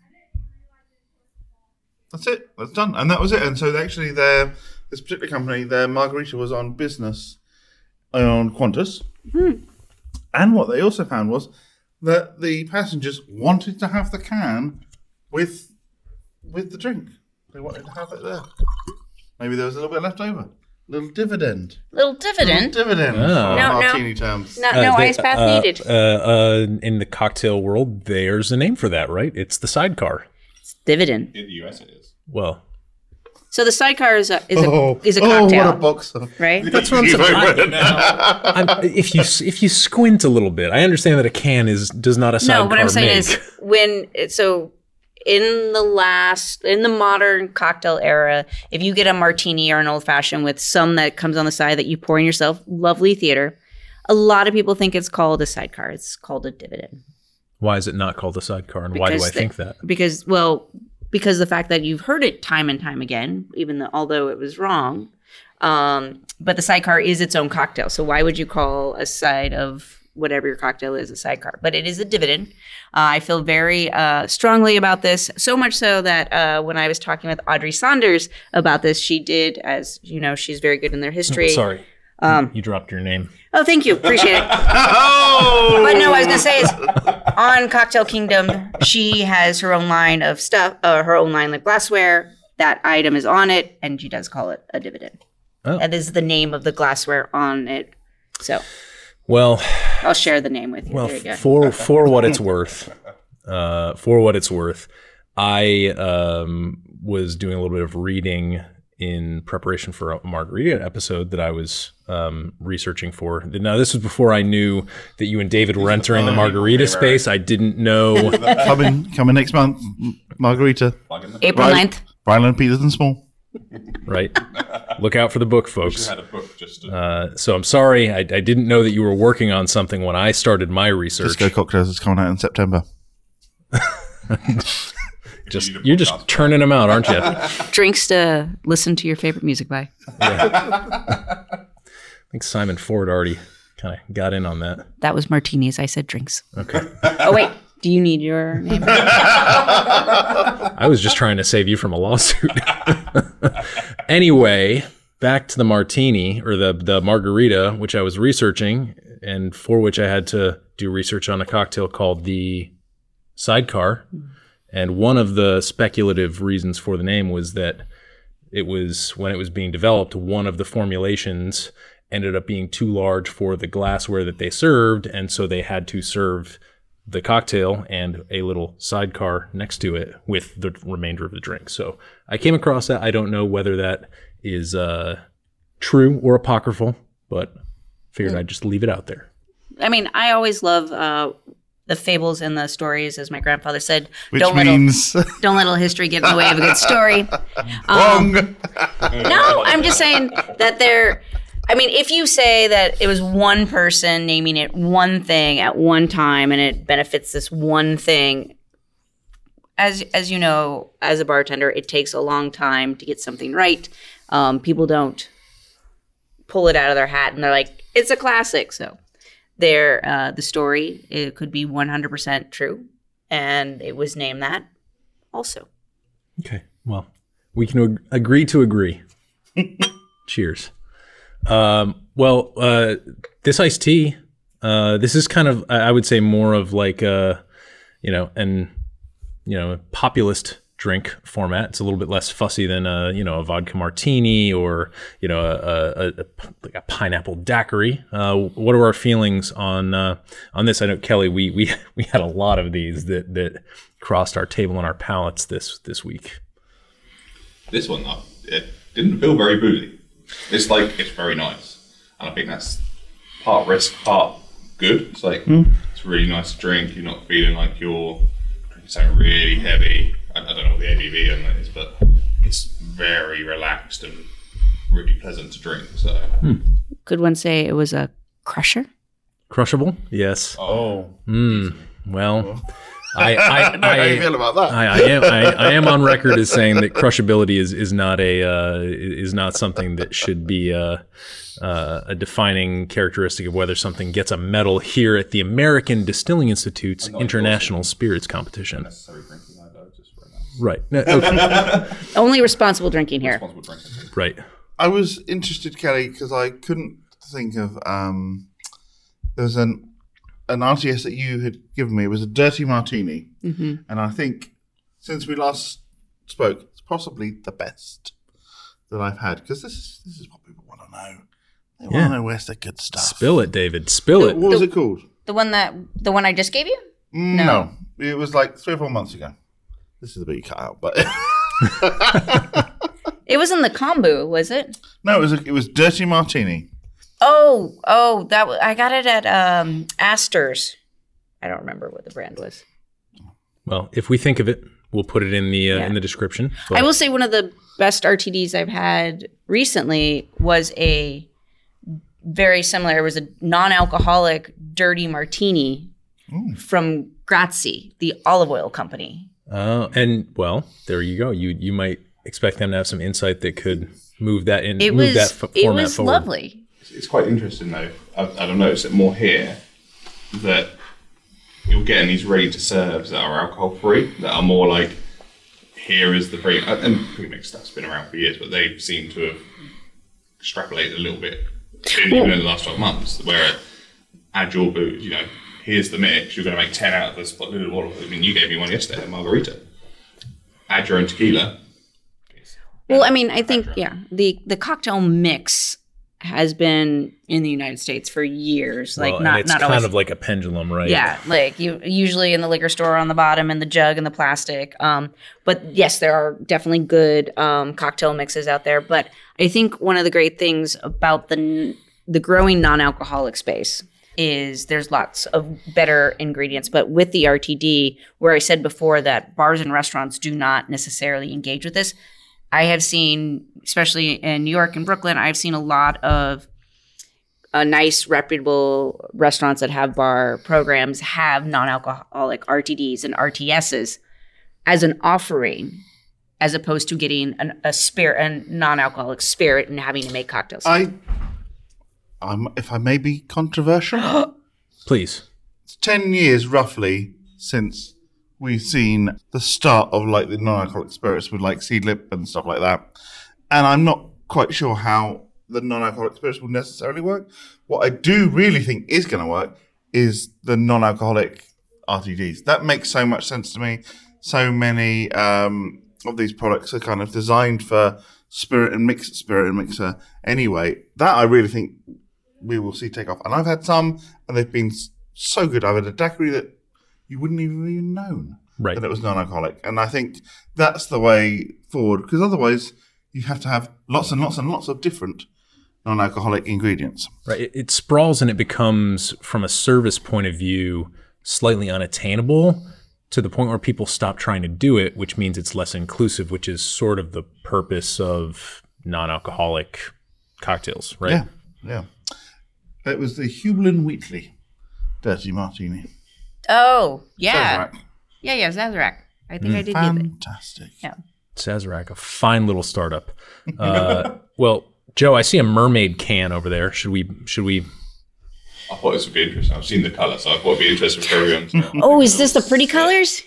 That's it. That's done. And that was it. And so they actually, their this particular company, their margarita was on business on Qantas. And what they also found was that the passengers wanted to have the can with with the drink. They wanted to have it there. Maybe there was a little bit left over. Little dividend. Little dividend. Little dividend. Oh. for No, no. martini terms. No, Uh, no they- ice bath uh, needed. Uh, uh, in the cocktail world, there's a name for that, right? It's the sidecar. It's dividend. In the U S it is. Well, So the sidecar is a is a Oh, is a oh, cocktail, what a box of. right? that's what I'm saying. I'm, if you if you squint a little bit, I understand that a can is does not a sidecar No, what I'm saying make. is when so in the last in the modern cocktail era, if you get a martini or an old fashioned with some that comes on the side that you pour in yourself, lovely theater. A lot of people think it's called a sidecar. It's called a dividend. Why is it not called a sidecar, and why do I Because the- think that? Because, well, because the fact that you've heard it time and time again, even though, although it was wrong, um, but the sidecar is its own cocktail. So why would you call a side of whatever your cocktail is a sidecar? But it is a dividend. Uh, I feel very uh, strongly about this, so much so that uh, when I was talking with Audrey Saunders about this, she did, as you know, she's very good in their history. Sorry, Um, you dropped your name. Oh, thank you. Appreciate it. Oh! But no, I was going to say is on Cocktail Kingdom, she has her own line of stuff, uh, her own line of glassware. That item is on it, and she does call it a dividend. Oh. That is the name of the glassware on it. So Well, I'll share the name with you. well, there you go. for for what it's worth, uh, for what it's worth, I um, was doing a little bit of reading in preparation for a margarita episode that I was um, researching for. Now, this was before I knew that you and David were entering the margarita space. I didn't know. coming, coming next month, Margarita. April Right. ninth. Ryland Peters and Small. Right. Look out for the book, Just folks. had a book just to, Uh, so I'm sorry. I, I didn't know that you were working on something when I started my research. Disco Cocktails is coming out in September. Just need a you're just podcast. churning them out, aren't you? Drinks to listen to your favorite music by. I think Simon Ford already kind of got in on that. That was martinis. I said drinks. Okay. Oh, wait. Do you need your name? I was just trying to save you from a lawsuit. Anyway, back to the martini or the the margarita, which I was researching and for which I had to do research on a cocktail called the Sidecar. And one of the speculative reasons for the name was that it was, when it was being developed, one of the formulations ended up being too large for the glassware that they served, and so they had to serve the cocktail and a little sidecar next to it with the remainder of the drink. So I came across that. I don't know whether that is uh, true or apocryphal, but figured I'd just leave it out there. I mean, I always love uh, the fables and the stories, as my grandfather said. Which don't means Let a, don't let a little history get in the way of a good story. wrong. No, I'm just saying that they're. I mean, if you say that it was one person naming it one thing at one time and it benefits this one thing, as as you know, as a bartender, it takes a long time to get something right. Um, people don't pull it out of their hat and they're like, it's a classic. So there, uh, the story, it could be one hundred percent true. And it was named that also. Okay. Well, we can ag- agree to agree. Cheers. Um, well, uh, this iced tea, uh, this is kind of, I I would say more of like, a, you know, an, you know, a populist drink format. It's a little bit less fussy than a, you know, a vodka martini or, you know, a, a, a, like a pineapple daiquiri. Uh, what are our feelings on, uh, on this? I know, Kelly, we, we, we had a lot of these that, that crossed our table and our palates this, this week. this one, uh, it didn't feel very boozy. It's like, it's very nice. And I think that's part risk, part good. It's like, Mm. it's a really nice drink. You're not feeling like you're drinking something really heavy. I, I don't know what the A B V on that is, but it's very relaxed and really pleasant to drink. So, Could one say it was a crusher? Crushable? Yes. Oh. Mm, well, I I, I know how you feel I, about that. I, I am I, I am on record as saying that crushability is is not a uh, is not something that should be uh, uh, a defining characteristic of whether something gets a medal here at the American Distilling Institute's International Spirits Competition. necessary drinking, I know, just for that. Right. No, okay. Only responsible drinking here. Responsible drinking. Right. I was interested, Kelly, because I couldn't think of. Um, there was an an R T S that you had given me. It was a dirty martini, Mm-hmm. and I think since we last spoke, it's possibly the best that I've had because this is this is what people want to know. They want Yeah. to know where's the good stuff. Spill it, David. Spill it. What was it called? The one that the one I just gave you? Mm, No. No, it was like three or four months ago. This is the bit you cut out, but It was in the kombu, was it? no, it was a, it was dirty martini. Oh, oh, that was, I got it at um, Astor's. I don't remember what the brand was. Well, if we think of it, we'll put it in the uh, Yeah. in the description. I But- will say one of the best R T Ds I've had recently was a very similar. It was a non-alcoholic dirty martini from Grazie, the olive oil company. Uh, and well, there you go. You you might expect them to have some insight that could move that in. It move was that f- it format was forward. lovely. It's quite interesting though. I've, I've noticed it more here that you're getting these ready to serves that are alcohol free, that are more like, here is the pre and pre-mix stuff's been around for years, but they seem to have extrapolated a little bit, even in the last twelve months. Where add your booze, you know, here's the mix. You're going to make ten out of this little bottle. I mean, you gave me one yesterday, a margarita. Add your own tequila. Well, I mean, I think yeah, the the cocktail mix has been in the United States for years. Like Well, not and it's not kind always, of like a pendulum, right? yeah, like you usually in the liquor store on the bottom and the jug and the plastic. Um, but yes, there are definitely good um, cocktail mixes out there. But I think one of the great things about the the growing non-alcoholic space is there's lots of better ingredients. But with the R T D, where I said before that bars and restaurants do not necessarily engage with this, I have seen, especially in New York and Brooklyn, I've seen a lot of uh, nice, reputable restaurants that have bar programs have non-alcoholic R T Ds and R T Ss as an offering, as opposed to getting an, a spirit, a non-alcoholic spirit and having to make cocktails. I, I'm, if I may be controversial, Please. it's ten years roughly since we've seen the start of like the non-alcoholic spirits with like Seedlip and stuff like that. And I'm not quite sure how the non-alcoholic spirits will necessarily work. What I do really think is going to work is the non-alcoholic R T Ds. That makes so much sense to me. So many um, of these products are kind of designed for spirit and mix, spirit and mixer anyway. That I really think we will see take off. And I've had some, and they've been so good. I've had a daiquiri that you wouldn't even have known Right. that it was non-alcoholic. And I think that's the way forward, because otherwise you have to have lots and lots and lots of different non-alcoholic ingredients. Right. It, it sprawls and it becomes, from a service point of view, slightly unattainable to the point where people stop trying to do it, which means it's less inclusive, which is sort of the purpose of non-alcoholic cocktails, right? Yeah, yeah. It was the Hubelin Wheatley Dirty Martini. oh, yeah. Sazerac. Yeah, yeah, Sazerac. I think I did get it. Fantastic. Yeah. Sazerac, a fine little startup. Uh, well, Joe, I see a mermaid can over there. Should we? Should we? I thought this would be interesting. I've seen the colour, so I thought it'd be interesting for everyone. So. Oh, is this the pretty colors?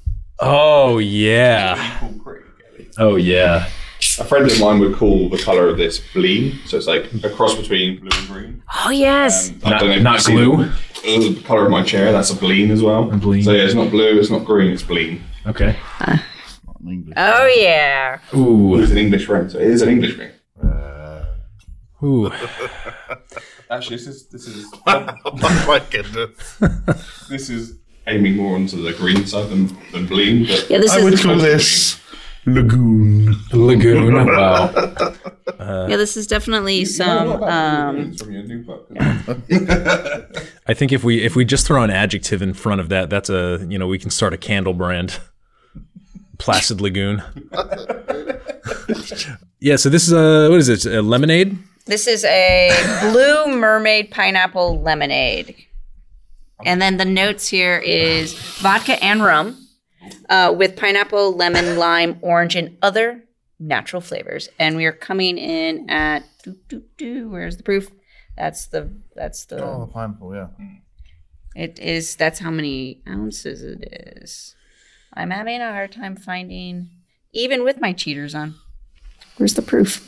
Oh yeah. Cool, pretty, Kelly. Oh yeah. A friend of mine would call the colour of this bleen, so it's like a cross between blue and green. Oh, yes. Um, I Not- don't know if not you've seen glue? The, uh, the colour of my chair, that's a bleen as well. A bleen. So yeah, it's not blue, it's not green, it's bleen. Okay. In English. Oh, yeah. Ooh. It's an English ring, so it is an English ring. Ooh. Actually, this is this is Oh my goodness. this is aiming more onto the green side than, than bleen. But Yeah, this I would is call this Lagoon. Lagoon. Wow. yeah, this is definitely some um from your new book. I think if we if we just throw an adjective in front of that, that's a you know we can start a candle brand. Placid Lagoon. Yeah. So this is a what is it? A lemonade. this is a blue mermaid pineapple lemonade. And then the notes here is vodka and rum uh, with pineapple, lemon, lime, orange, and other natural flavors. And we are coming in at doo, doo, doo, where's the proof? That's the that's the Oh, the pineapple, yeah. it is that's how many ounces it is. I'm having a hard time finding, even with my cheaters on. Where's the proof?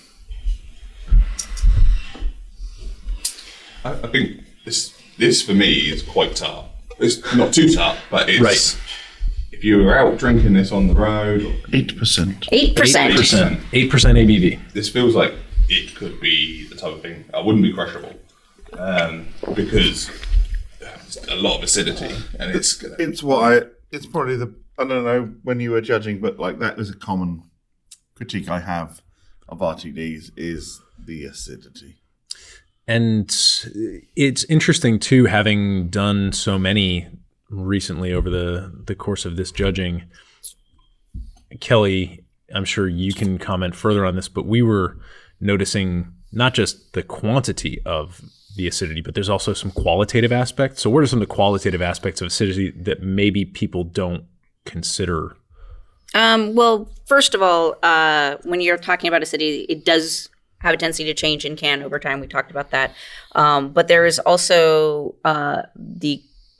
I, I think this this for me is quite tart. It's not too tart, but it's Right. if you were out drinking this on the road, or Eight percent. Eight percent. percent. Eight percent A B V. this feels like it could be the type of thing. I wouldn't be crushable um, because it's a lot of acidity, and it's gonna, It's what I. It's probably the. I don't know when you were judging, but like that is a common critique I have of R T Ds is the acidity. And it's interesting too, having done so many recently over the, the course of this judging. Kelly, I'm sure you can comment further on this, but we were noticing not just the quantity of the acidity, but there's also some qualitative aspects. So what are some of the qualitative aspects of acidity that maybe people don't consider? Um, well, first of all, uh, when you're talking about acidity, it does have a tendency to change in can over time. We talked about that. Um, but there is also uh, the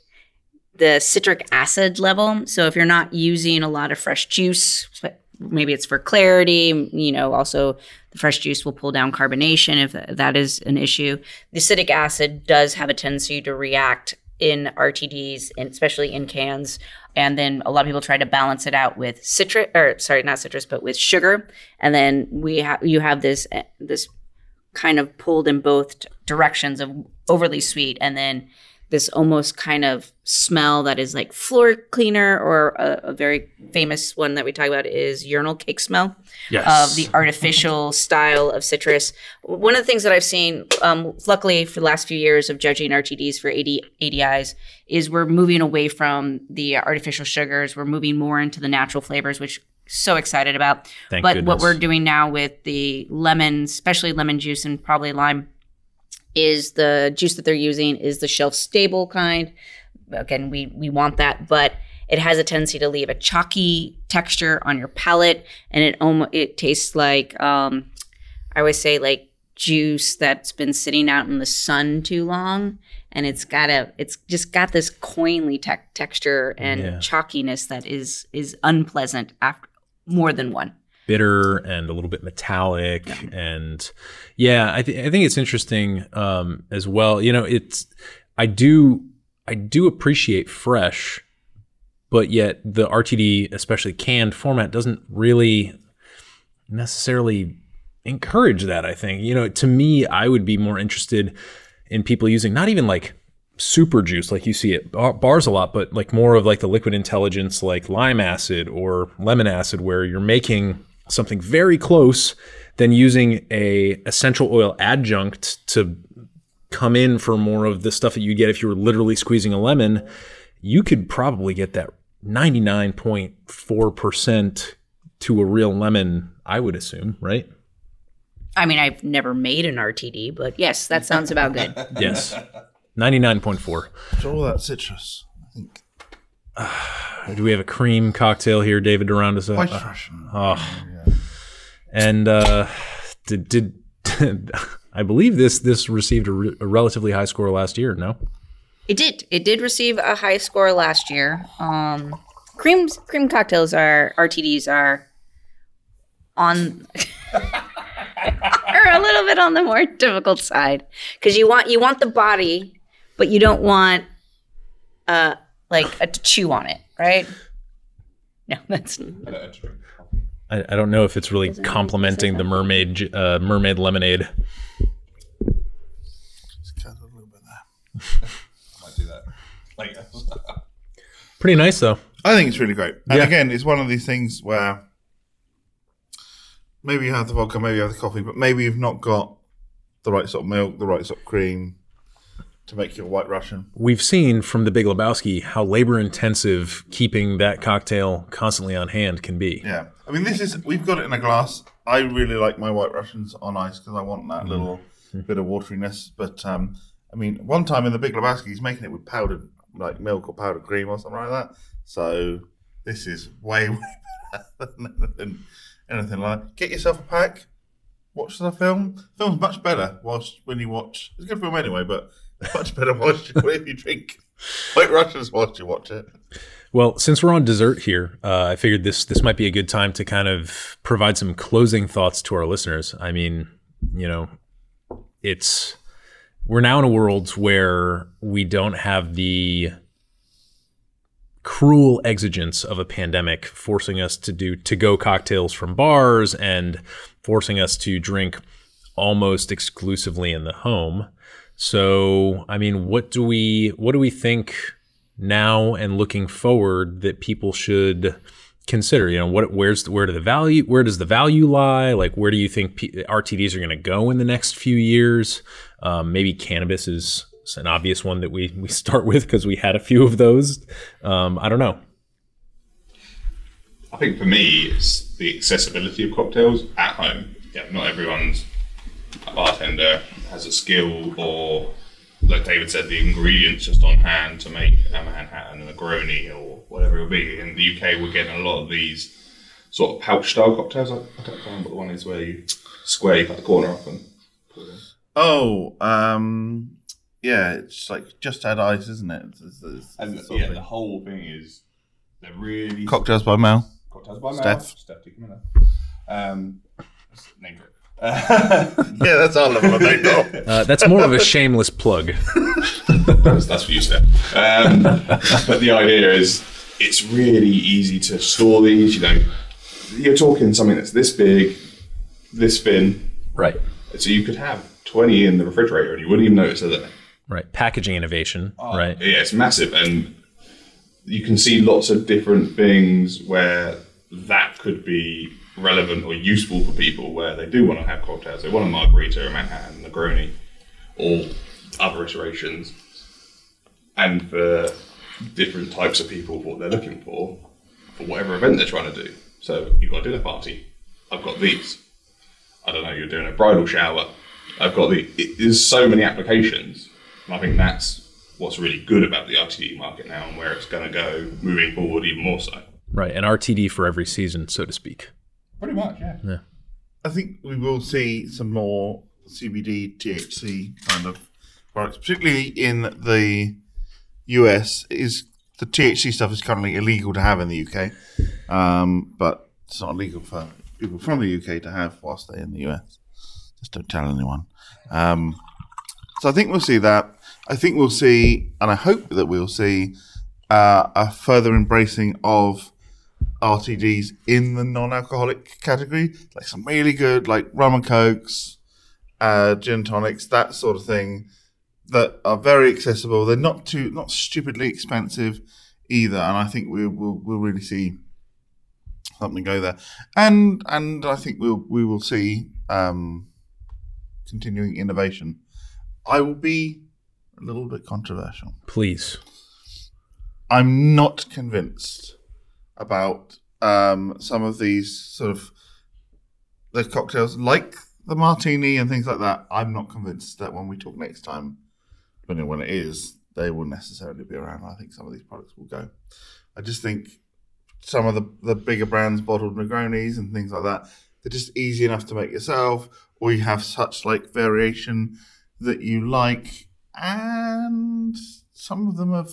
the citric acid level. So if you're not using a lot of fresh juice, maybe it's for clarity, you know, also the fresh juice will pull down carbonation if that is an issue. The citric acid does have a tendency to react in R T Ds, and especially in cans. And then a lot of people try to balance it out with citrus, or sorry, not citrus, but with sugar. And then we have you have this this kind of pulled in both directions of overly sweet, and then this almost kind of smell that is like floor cleaner, or a, a very famous one that we talk about is urinal cake smell. Yes. Of the artificial style of citrus. One of the things that I've seen, um, luckily for the last few years of judging R T Ds for A D, A D Is, is we're moving away from the artificial sugars. We're moving more into the natural flavors, which so excited about. Thank but goodness. What we're doing now with the lemon, especially lemon juice and probably lime, is the juice that they're using is the shelf stable kind. Again, we we want that, but it has a tendency to leave a chalky texture on your palate, and it almost it tastes like um, I always say like juice that's been sitting out in the sun too long, and it's got a it's just got this coinly te- texture and Yeah. chalkiness that is is unpleasant after more than one. Bitter and a little bit metallic. And yeah, I, th- I think it's interesting um, as well. You know, it's, I do, I do appreciate fresh, but yet the R T D, especially canned format, doesn't really necessarily encourage that. I think, you know, to me, I would be more interested in people using not even like super juice like you see at bar- bars a lot, but like more of like the liquid intelligence, like lime acid or lemon acid, where you're making something very close, then using a essential oil adjunct to come in for more of the stuff that you get if you were literally squeezing a lemon. You could probably get that ninety-nine point four percent to a real lemon, I would assume, right? I mean, I've never made an R T D, but yes, that sounds about good. Yes. ninety-nine point four. It's all that citrus, I think. Do we have a cream cocktail here, David, to round us up? White Russian. Oh. And uh, did, did I believe this this received a, re- a relatively high score last year, no? It did. It did receive a high score last year. Um, creams, cream cocktails are R T Ds are on are a little bit on the more difficult side, because you want you want the body, but you don't want uh like a to chew on it, right? No, that's I, I don't know if it's really Doesn't it complementing say the mermaid j- uh, mermaid lemonade. Just cut a little bit there. I might do that. Like, Pretty nice though. I think it's really great. And Yeah. again, it's one of these things where maybe you have the vodka, maybe you have the coffee, but maybe you've not got the right sort of milk, the right sort of cream to make your White Russian. We've seen from the Big Lebowski how labor intensive keeping that cocktail constantly on hand can be. Yeah. I mean, this is, we've got it in a glass. I really like my White Russians on ice because I want that little bit of wateriness. But, um, I mean, one time in the Big Lebowski, he's making it with powdered, like milk or powdered cream or something like that. So this is way, way better than anything, anything like that. Get yourself a pack. Watch the film. The film's much better whilst when you watch. It's a good film anyway, but much better whilst you, if you drink White Russians whilst you watch it. Well, since we're on dessert here, uh, I figured this this might be a good time to kind of provide some closing thoughts to our listeners. I mean, you know, it's we're now in a world where we don't have the cruel exigence of a pandemic forcing us to do to-go cocktails from bars and forcing us to drink almost exclusively in the home. So, I mean, what do we what do we think now and looking forward that people should consider? You know, what where's where do the value where does the value lie? Like, where do you think P- R T Ds are going to go in the next few years? Um, maybe cannabis is an obvious one that we we start with because we had a few of those. Um, I don't know. I think for me, it's the accessibility of cocktails at home. Yeah, not everyone's bartender has a skill, or like David said, the ingredients just on hand to make a Manhattan, a Negroni, or whatever it will be. In the U K, we're getting a lot of these sort of pouch style cocktails. I, I don't remember what the one is where you square, you cut the corner off and put it in. Oh, um, yeah, it's like just add ice, isn't it? It's, it's, it's And sort of yeah, thing. the whole thing is they're really Cocktails by Mel. cocktails by Steph. mouth. Steph, take them in there. Um, name drop. Uh, Yeah, that's our level of name drop. Uh, that's more of a shameless plug. that's, that's for you, Steph. Um, but the idea is it's really easy to store these. You know, you're talking something that's this big, this thin, Right. so you could have twenty in the refrigerator and you wouldn't even notice they're there. Right. Packaging innovation. Oh, right. Yeah, it's massive, and you can see lots of different things where that could be relevant or useful for people where they do want to have cocktails. They want a margarita, a Manhattan, a Negroni, or other iterations. And for different types of people, what they're looking for, for whatever event they're trying to do. So you've got a dinner party. I've got these. I don't know, you're doing a bridal shower. I've got the, it, there's so many applications. And I think that's what's really good about the R T D market now and where it's going to go moving forward even more so. Right. An R T D for every season, so to speak. Pretty much, yeah. Yeah. I think we will see some more C B D, T H C kind of products, particularly in the U S. Is the T H C stuff is currently illegal to have in the U K, um, but it's not illegal for people from the U K to have whilst they're in the U S. Just don't tell anyone. Um, so I think we'll see that. I think we'll see, and I hope that we'll see uh, a further embracing of R T Ds in the non-alcoholic category, like some really good, like rum and cokes, uh, gin tonics, that sort of thing, that are very accessible. They're not too, not stupidly expensive either, and I think we will we'll really see something go there, and and I think we'll we will see um, continuing innovation. I will be a little bit controversial. Please. I'm not convinced about um, some of these sort of the cocktails, like the martini and things like that. I'm not convinced that when we talk next time, depending on when it is, they will necessarily be around. I think some of these products will go. I just think some of the, the bigger brands, bottled Negronis and things like that, they're just easy enough to make yourself, or you have such like variation that you like, and some of them have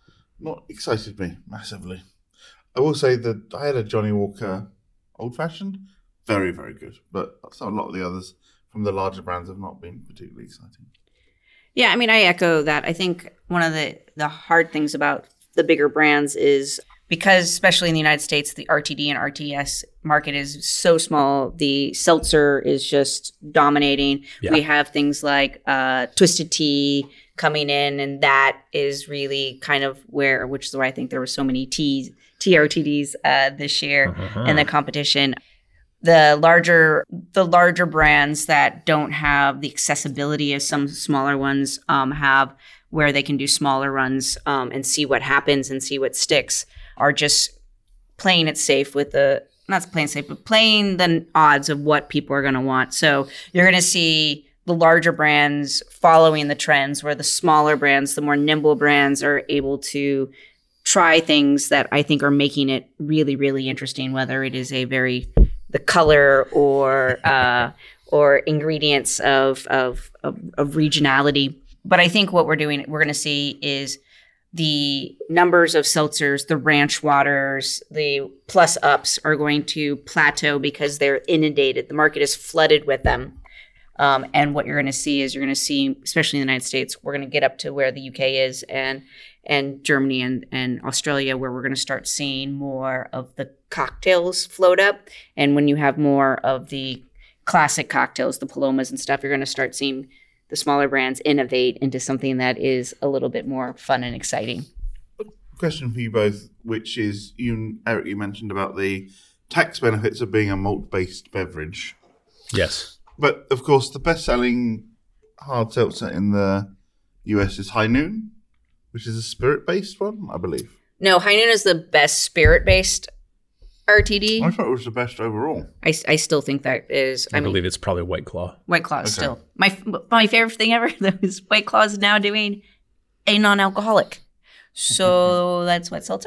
not excited me massively. I will say that I had a Johnny Walker Old Fashioned, very, very good, but some, a lot of the others from the larger brands have not been particularly exciting. Yeah, I mean, I echo that. I think one of the, the hard things about the bigger brands is because, especially in the United States, the R T D and R T S market is so small. The seltzer is just dominating. Yeah. We have things like uh, Twisted Tea coming in, and that is really kind of where, which is why I think there were so many T's, T R T Ds uh, this year Uh-huh. in the competition. The larger, the larger brands that don't have the accessibility as some smaller ones um, have, where they can do smaller runs um, and see what happens and see what sticks, are just playing it safe with the, not playing safe, but playing the odds of what people are going to want. So you're going to see the larger brands following the trends, where the smaller brands, the more nimble brands, are able to try things that I think are making it really, really interesting, whether it is a very, the color or uh, or ingredients of, of, of, of regionality. But I think what we're doing, we're going to see is the numbers of seltzers, the ranch waters, the plus ups are going to plateau because they're inundated. The market is flooded with them. Um, and what you're going to see is you're going to see, especially in the United States, we're going to get up to where the U K is and and Germany and, and Australia, where we're going to start seeing more of the cocktails float up. And when you have more of the classic cocktails, the Palomas and stuff, you're going to start seeing the smaller brands innovate into something that is a little bit more fun and exciting. Question for you both, which is, you, Eric, you mentioned about the tax benefits of being a malt-based beverage. Yes. But, of course, the best-selling hard seltzer in the U S is High Noon, which is a spirit-based one, I believe. No, High Noon is the best spirit-based R T D. I thought it was the best overall. I, s- I still think that is. I, I mean, believe it's probably White Claw. White Claw is Okay. still my f- my favorite thing ever. Though is White Claw is now doing a non-alcoholic, so that's what seltzer.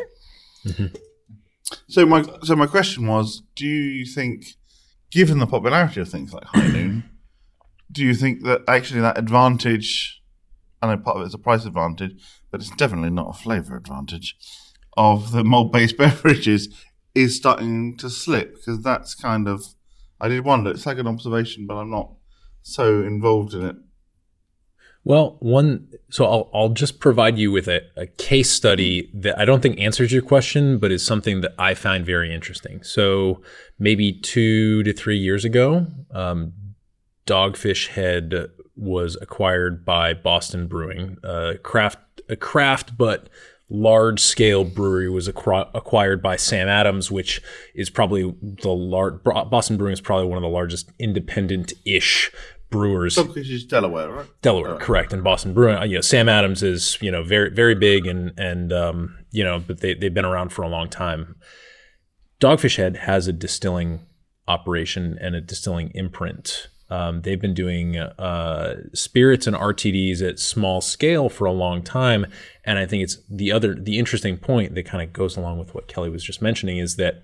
So my so my question was: do you think, given the popularity of things like High Noon, do you think that actually that advantage? I know part of it's a price advantage, but it's definitely not a flavour advantage of the malt-based beverages is starting to slip, because that's kind of, I did wonder, it's like an observation, but I'm not so involved in it. Well, one, so I'll I'll just provide you with a, a case study that I don't think answers your question, but is something that I find very interesting. So maybe two to three years ago, um, Dogfish Head was acquired by Boston Brewing. Uh, craft, a craft, but large scale brewery was acqu- acquired by Sam Adams, which is probably the large, Boston Brewing is probably one of the largest independent-ish brewers. Dogfish is Delaware, right? Delaware, Right. correct. And Boston Brewing, you know, Sam Adams is, you know, very, very big and, and, um, you know, but they, they've been around for a long time. Dogfish Head has a distilling operation and a distilling imprint. Um, they've been doing uh, spirits and R T Ds at small scale for a long time. And I think it's the other, the interesting point that kind of goes along with what Kelly was just mentioning is that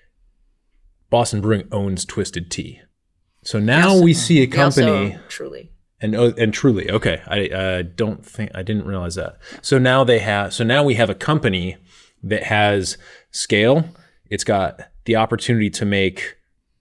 Boston Brewing owns Twisted Tea. So now Yes. we see a They also- company truly. and oh, and truly, okay, I uh, don't think I didn't realize that. So now they have, so now we have a company that has scale. It's got the opportunity to make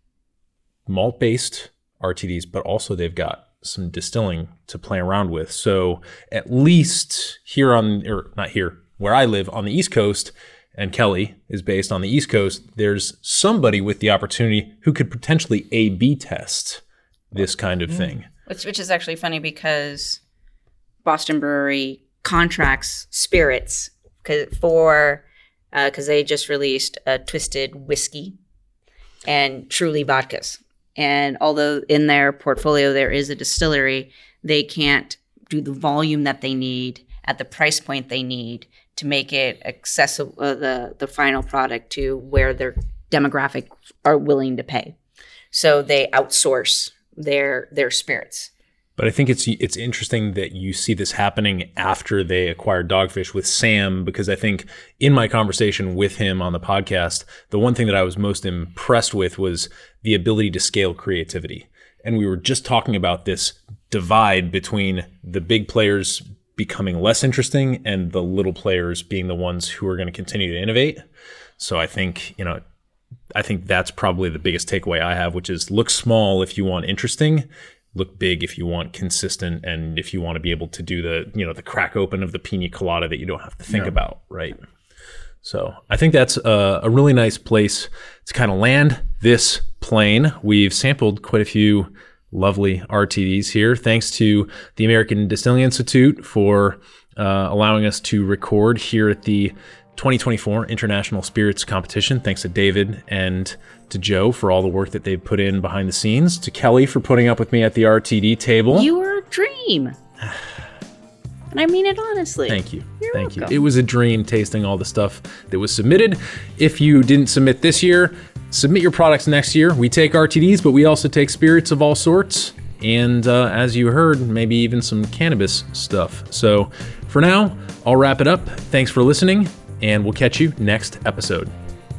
malt-based R T Ds, but also they've got some distilling to play around with. So at least here on, or not here, where I live on the East Coast, and Kelly is based on the East Coast, there's somebody with the opportunity who could potentially A B test this kind of thing. Which, which is actually funny because Boston Brewery contracts spirits 'cause- for because they just released a Twisted whiskey and Truly vodkas. And although in their portfolio there is a distillery, they can't do the volume that they need at the price point they need to make it accessible, uh, the the final product to where their demographic are willing to pay. So they outsource their their spirits. But I think it's it's interesting that you see this happening after they acquired Dogfish with Sam, because I think in my conversation with him on the podcast, the one thing that I was most impressed with was the ability to scale creativity. And we were just talking about this divide between the big players becoming less interesting and the little players being the ones who are going to continue to innovate. So I think, you know, I think that's probably the biggest takeaway I have, which is look small if you want interesting, look big if you want consistent, and if you want to be able to do the, you know, the crack open of the pina colada that you don't have to think Yeah. about, right? So I think that's a, a really nice place to kind of land this plane. We've sampled quite a few lovely R T Ds here. Thanks to the American Distilling Institute for uh, allowing us to record here at the twenty twenty-four International Spirits Competition. Thanks to David and to Joe for all the work that they've put in behind the scenes. To Kelly for putting up with me at the R T D table. You were a dream. And I mean it honestly. Thank you. You're Thank welcome. you. It was a dream tasting all the stuff that was submitted. If you didn't submit this year, submit your products next year. We take R T Ds, but we also take spirits of all sorts. And uh, as you heard, maybe even some cannabis stuff. So for now, I'll wrap it up. Thanks for listening, and we'll catch you next episode.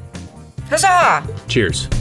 Huzzah! Cheers.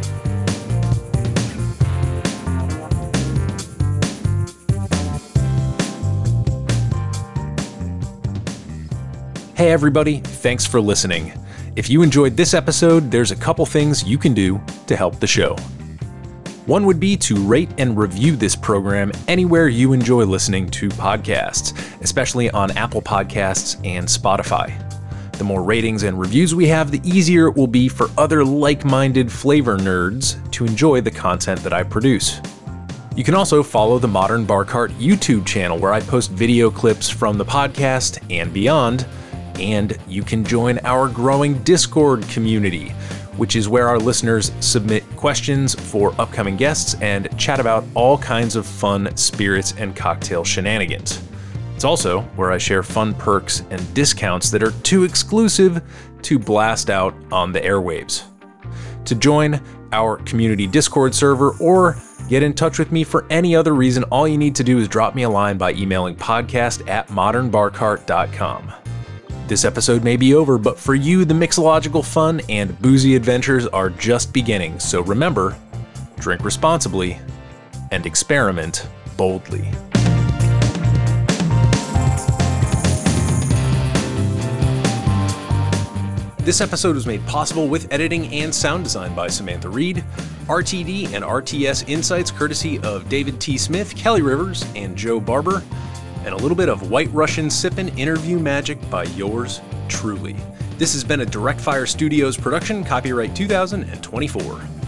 Hey everybody, thanks for listening. If you enjoyed this episode, there's a couple things you can do to help the show. One would be to rate and review this program anywhere you enjoy listening to podcasts, especially on Apple Podcasts and Spotify. The more ratings and reviews we have, the easier it will be for other like-minded flavor nerds to enjoy the content that I produce. You can also follow the Modern Bar Cart YouTube channel, where I post video clips from the podcast and beyond, and you can join our growing Discord community, which is where our listeners submit questions for upcoming guests and chat about all kinds of fun spirits and cocktail shenanigans. It's also where I share fun perks and discounts that are too exclusive to blast out on the airwaves. to join our community Discord server or get in touch with me for any other reason, all you need to do is drop me a line by emailing podcast at modern bar cart dot com. This episode may be over, but for you, the mixological fun and boozy adventures are just beginning. So remember, drink responsibly and experiment boldly. This episode was made possible with editing and sound design by Samantha Reed, R T D and R T S insights courtesy of David T. Smith, Kelly Rivers, and Joe Barber, and a little bit of White Russian Sippin' interview magic by yours truly. This has been a Direct Fire Studios production, copyright two thousand twenty-four.